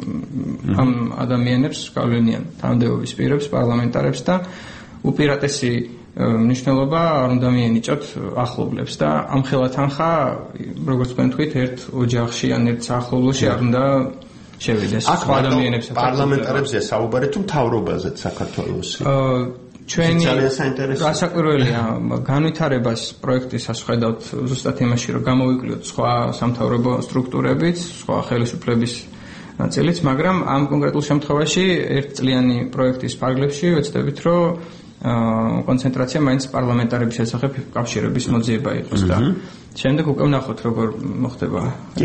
ამ ადამიანებს, გავლენიან თანამდებობის პირებს, პარლამენტარებს და უპირატესი მნიშვნელობა არ უნდა მიენიჭოთ ახლობლებს და ამხელა თანხა, როგორც თქვენ თქვით, ერთ ოჯახში ან ერთ სახლობაში არ უნდა შევიდეს სხვა ადამიანებს. პარლამენტარებზეა საუბარი თუ მთავრობაზეც საქართველოსი? ჩვენი გასაკვირველია განვითარებას პროექტის ასხედავთ ზუსტად იმაში, რომ გამოვიკვლიოთ სხვა სამთავრობო სტრუქტურებიც, სხვა ხელისუფლების ნაწილიც, მაგრამ ამ კონკრეტულ შემთხვევაში ერთწლიანი პროექტის ფარგლებში ვეცდებით, რომ კონცენტრაცია მაინც პარლამენტარების შესახებ კავშირების მოძიება იყოს და შემდეგ უკვე ვნახოთ როგორ მოხდება.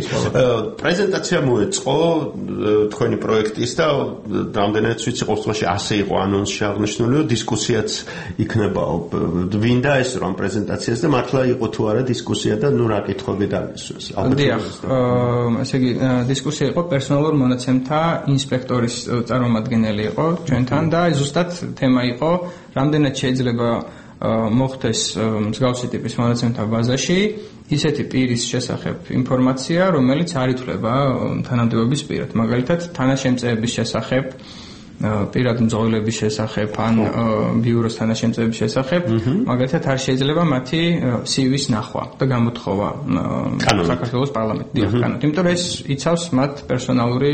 პრეზენტაცია მოეწყო თქვენი პროექტის და რამდენადაც ვიცი ყოველთვის ასე იყო ანონსში აღნიშნული, რომ დისკუსიაც იქნებაო. ვინდა ეს რომ პრეზენტაციას და მართლა იყო თუ არა დისკუსია და ნუ რა კითხვები დამისვეს. დიახ, ესე იგი დისკუსია იყო პერსონალურ მონაცემთა ინსპექტორის წარმომადგენელი იყო ჩვენთან და ზუსტად თემა იყო რამდენად შეიძლება მოხდეს მსგავსი ტიპის მონაცემთა ბაზაში ისეთი პირის შესახებ ინფორმაცია, რომელიც არ ითვლება თანამდებობის პირად. მაგალითად, თანაშემწეების შესახებ, პირად მძღოლების შესახებ ან ბიუროს თანაშემწეების შესახებ, მაგალითად არ შეიძლება მათი სი ვი-ის ნახვა და გამოთხოვა საქართველოს პარლამენტში. დიახ, კანონით. იმიტომ რომ ეს იცავს მათ პერსონალური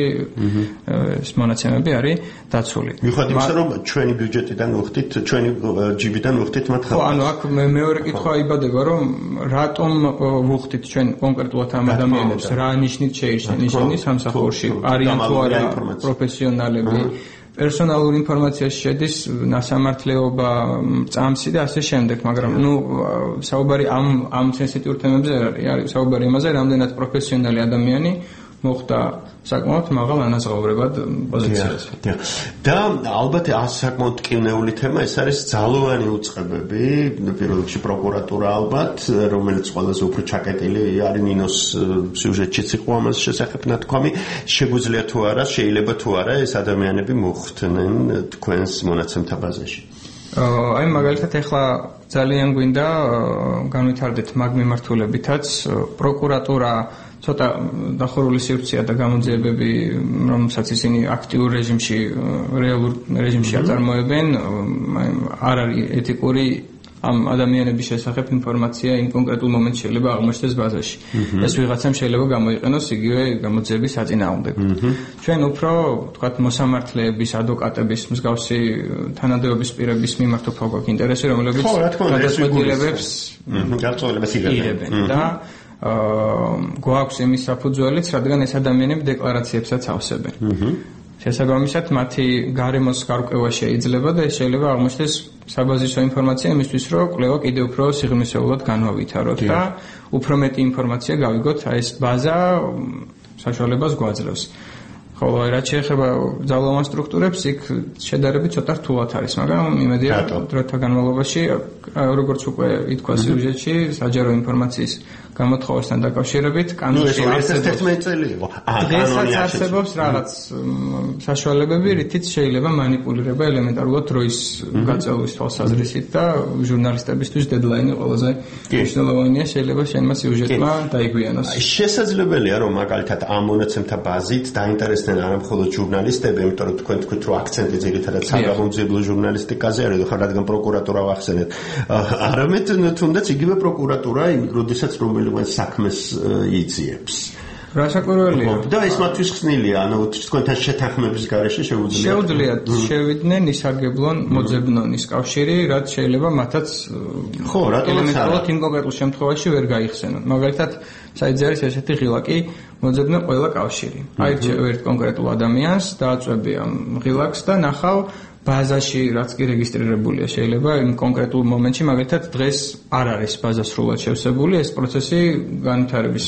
მონაცემები არის დაცული. მიუხედავად იმისა, რომ ჩვენი ბიუჯეტიდან ვხდით, ჩვენი ჯიბიდან ვხდით მათ ხალხს. ხო, ანუ აქ მეორე კითხვა იბადება, რომ რატომ ვხდით ჩვენ კონკრეტულად ამ ადამიანებს, რა ნიშნით შეირჩნენ ისინი სამსახურში, არიან თუ არა პროფესიონალები. პერსონალური ინფორმაციაში შედის ნასამართლეობა, წამსი და ასე შემდეგ, მაგრამ ნუ საუბარი ამ ამ სენსიტიურ თემებზე არ არის, საუბარი იმაზე, რამდენად პროფესიონალი ადამიანი მოხდა საკმაოდ მაღალ ანაზღაურებად პოზიციაზე. და ალბათ საკმაოდ კილნეული თემა ეს არის ძალოვანი უწყებები, პირველ რიგში პროკურატურა ალბათ, რომელიც ყველაზე უფრო ჩაკეტილი არის ნინოს სიუჟეტშიც იყო ამას შესახებ ნათქვამი, შეგვიძლია თუ არა, შეიძლება თუ არა ეს ადამიანები მოხვდნენ თქვენს მონაცემთა ბაზაში. აი მაგალითად ეხლა ძალიან გვინდა განვითარდეთ მაგ მიმართულებითაც პროკურატურა ცოტა დახურული სივრცეა და გამოძიებები, რომელსაც ისინი აქტიურ რეჟიმში, რეალურ რეჟიმში აწარმოებენ, არ არის ეთიკური ამ ადამიანების შესახებ ინფორმაცია იმ კონკრეტულ მომენტში შეიძლება აღმოჩნდეს ბაზაში. ეს ვიღაცამ შეიძლება გამოიყენოს იგივე გამოძიების საწინააღმდეგოდ. ჩვენ უფრო, ვთქვათ, მოსამართლეების, ადვოკატების, მსგავსი თანამდებობის პირების მიმართ უფრო გვაქვს ინტერესი, რომლებიც გადაწყვეტილებებს იღებენ და გვაქვს იმის საფუძველიც, რადგან ეს ადამიანები დეკლარაციებსაც ავსებენ. შესაბამისად, მათი გარემოს გარკვევა შეიძლება და ეს შეიძლება აღმოჩნდეს საბაზისო ინფორმაცია იმისთვის, რომ კვლევა კიდევ უფრო სიღრმისეულად განვავითაროთ და უფრო მეტი ინფორმაცია გავიგოთ, აი ეს ბაზა საშუალებას გვაძლევს. ხოლო რაც შეეხება ძალოვან სტრუქტურებს, იქ შედარებით ცოტა რთულად არის, მაგრამ იმედია დროთა განმავლობაში, როგორც უკვე ითქვა სიუჟეტში, საჯარო ინფორმაციის გამოთხოვასთან დაკავშირებით, კანონში დღესაც არსებობს რაღაც საშუალებები, რითიც შეიძლება манипуლირება ელემენტარულად დროის გაწევის თვალსაზრისით და ჟურნალისტებისთვის დედლაინი ყველაზე მნიშვნელოვანია, შეიძლება შენმა სიუჟეტმა დაიგვიანოს. შესაძლებელია, რომ მაგალითად ამ მონაცემთა ბაზით დაინტერესდნენ არა მხოლოდ ჟურნალისტები, იმიტომ რომ თქვენ თქვით, რომ აქცენტი ძირითადად საგამომძიებლო ჟურნალისტიკაზე არის, ხარ რადგან პროკურატურა ვახსენეთ. არამედ თუნდაც იგივე პროკურატურა, როდესაც რომ საქმეს იძიებს. რასაკვირველია. და ეს მათთვის ხსნილია, ანუ თქვენთან შეთანხმების გარეშე შეუძლიათ. შეუძლიათ შევიდნენ ისარგებლონ მოძებნონის კავშირი, რაც შეიძლება მათაც ხო, რატომაც არა. იმ კონკრეტულ შემთხვევაში ვერ გაიხსენონ. მაგალითად, საერთოდ არის ესეთი ღილაკი მოძებნე ყველა კავშირი. აირჩევ ერთ კონკრეტულ ადამიანს, დააწვევი ამ ღილაკს და ნახავ ბაზაში რაც კი რეგისტრირებულია შეიძლება იმ კონკრეტულ მომენტში, მაგალითად დღეს არ არის ბაზა სრულად შევსებული, ეს პროცესი განვითარების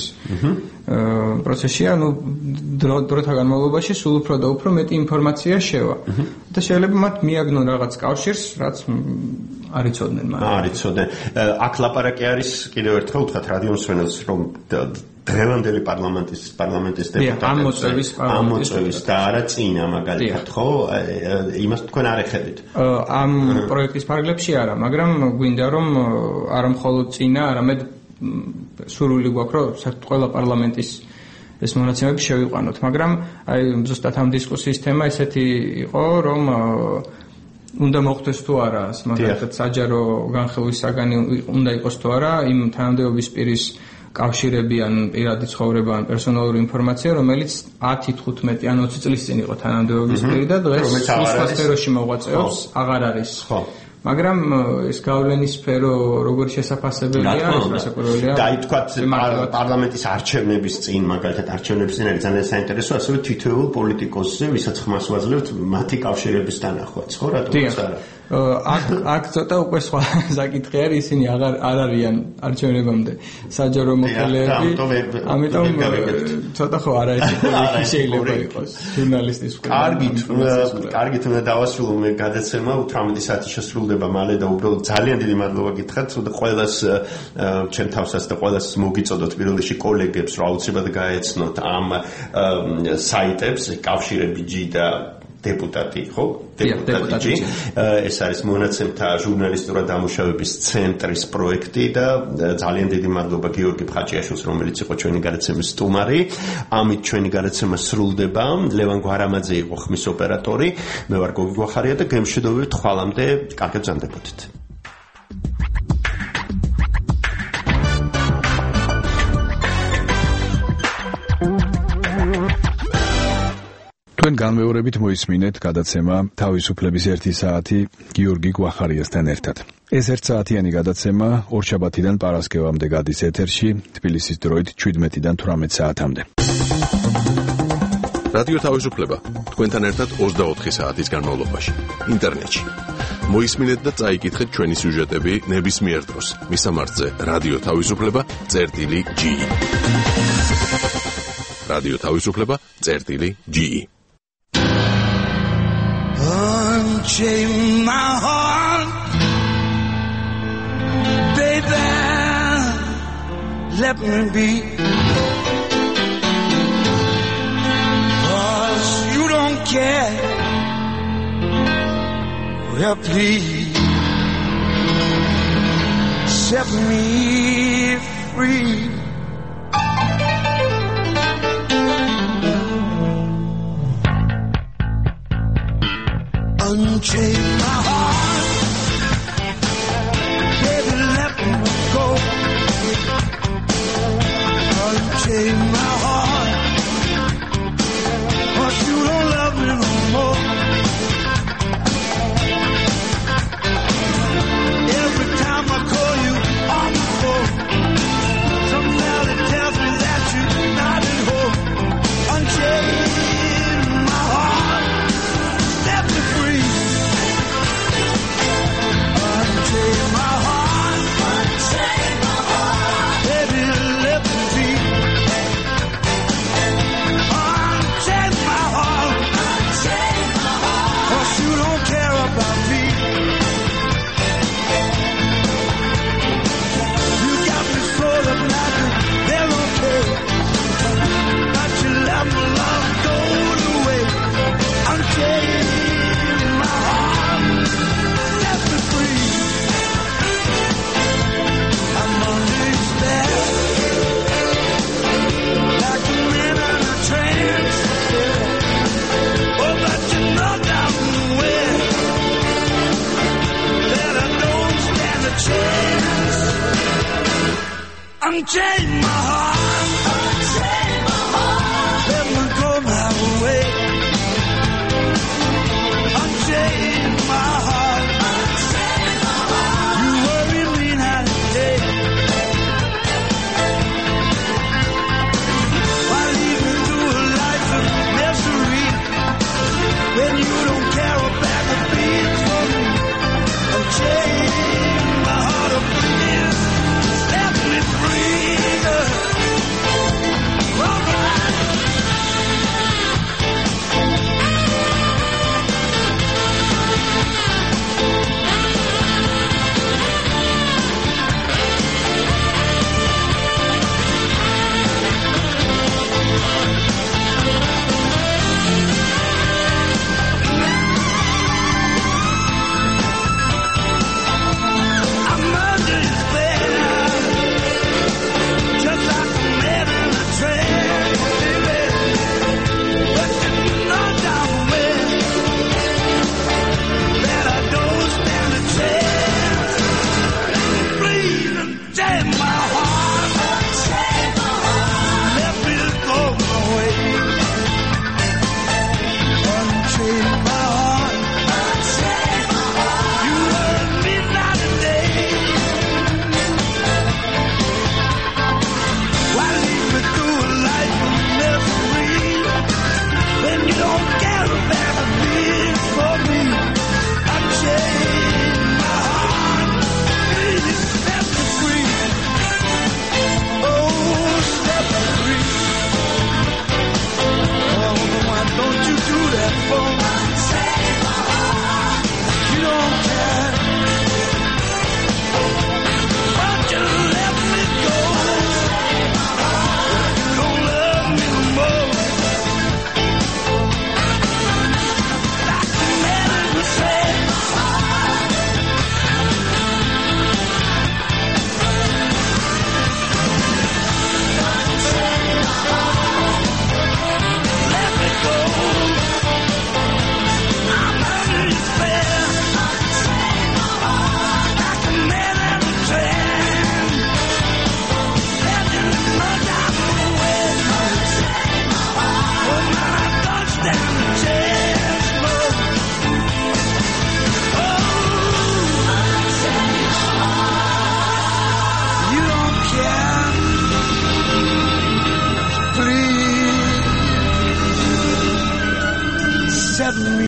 პროცესია, ну დროთა განმავლობაში სულ უფრო და უფრო მეტი ინფორმაცია შევა. და შეიძლება მათ მიაგნონ რაღაც კავშირს, რაც არ იცოდნენ მაგრამ. არ იცოდნენ. აქ ლაპარაკი არის კიდევ ერთხელ ვთქვათ რადიო მსმენელს, რომ დღევანდელი პარლამენტის პარლამენტის დეპუტატების ამოწევის და არა წინა მაგალითად ხო იმას თქვენ არ ეხებით ამ პროექტის ფარგლებში არა მაგრამ გვინდა რომ არა მხოლოდ წინა არამედ სურვილი გვაქვს რომ საერთოდ ყველა პარლამენტის ეს მონაცემები შევიყვანოთ მაგრამ აი ზუსტად ამ დისკუსიის თემა ესეთი იყო რომ უნდა მოხდეს თუ არა მაგალითად საჯარო განხილვის საგანი უნდა იყოს თუ არა იმ თანამდებობის პირის კავშირები ან პირადი ცხოვრება ან პერსონალური ინფორმაცია, რომელიც ათი, თხუთმეტი ან ოცი წლის წინ იყო თანამდებობის პირი და დღეს სხვა სფეროში მოღვაწეობს, აღარ არის. ხო. მაგრამ ეს გავლენის სფერო როგორ შესაძლებელია, შესაძლებელია. და აი თქვათ პარლამენტის არჩევნების წინ, მაგალითად არჩევნების წინ არის ძალიან საინტერესო, ასევე თითოეულ პოლიტიკოსზე, ვისაც ხმას ვაძლევთ, მათი კავშირების დანახვაც, ხო, რატომაც არა? აქ აქ ცოტა უკვე სხვა საკითხი არის, ისინი აღარ არ არიან არჩევნებამდე საჯარო მოხელეები. ამიტომ ცოტა ხო არაეთიკური შეიძლება იყოს ჟურნალისტის მხრიდან. კარგით, კარგით უნდა დავასრულო მე გადაცემა, ութრამეტი საათი შესრულდება მალე და უბრალოდ ძალიან დიდი მადლობა გითხრათ, და ყველას ჩემ თავსაც და ყველას მოგიწოდოთ პირველ რიგში კოლეგებს, რომ აუცილებლად გაეცნოთ ამ საიტებს, კავშირები ჯი და დეპუტატი, ხო? დეპუტატი. ეს არის მონაცემთა ჟურნალისტურად დამუშავების ცენტრის პროექტი და ძალიან დიდი მადლობა გიორგი ფხაჭიაშვილს, რომელიც იყო ჩვენი გადაცემის სტუმარი. ამით ჩვენი გადაცემა სრულდება. ლევან გვარამაძე იყო ხმის ოპერატორი. მე ვარ გოგი გვახარია და გემშვიდობებით ხვალამდე კარგად ბრძანდებოდით. თქვენ განმეორებით მოისმინეთ გადაცემა თავისუფლების ერთი საათი გიორგი გვახარიასთან ერთად. ეს ერთ საათიანი გადაცემა ორშაბათიდან პარასკევამდე გადის ეთერში, თბილისის დროით შვიდმეტიდან თვრამეტ საათამდე. რადიო თავისუფლება თქვენთან ერთად ოცდაოთხი საათის განმავლობაში ინტერნეტში. მოისმინეთ და წაიკითხეთ ჩვენი სიუჟეტები ნებისმიერ დროს. მისამართზე რადიო თავისუფლება წერტილი ჯი. რადიო თავისუფლება წერტილი ჯი. Unchain my heart, baby, let me be. 'Cause you don't care, well please, set me free. Unchain my heart, baby, let me go. Unchain my heart, 'cause you don't love me no more. Every time I call you on the phone, somehow it tells me that you're not at home. Unchain my heart, set me free. Unchain my heart, unchain my heart, baby, let me be. Unchain my heart, unchain my heart, 'cause you don't care about me. You got me so uptight, they're okay. But you let my love go away. Unchain my heart, set me free. I'm under your spell, like a man in a trance. Oh, but you know damn well that I don't stand a chance. Unchain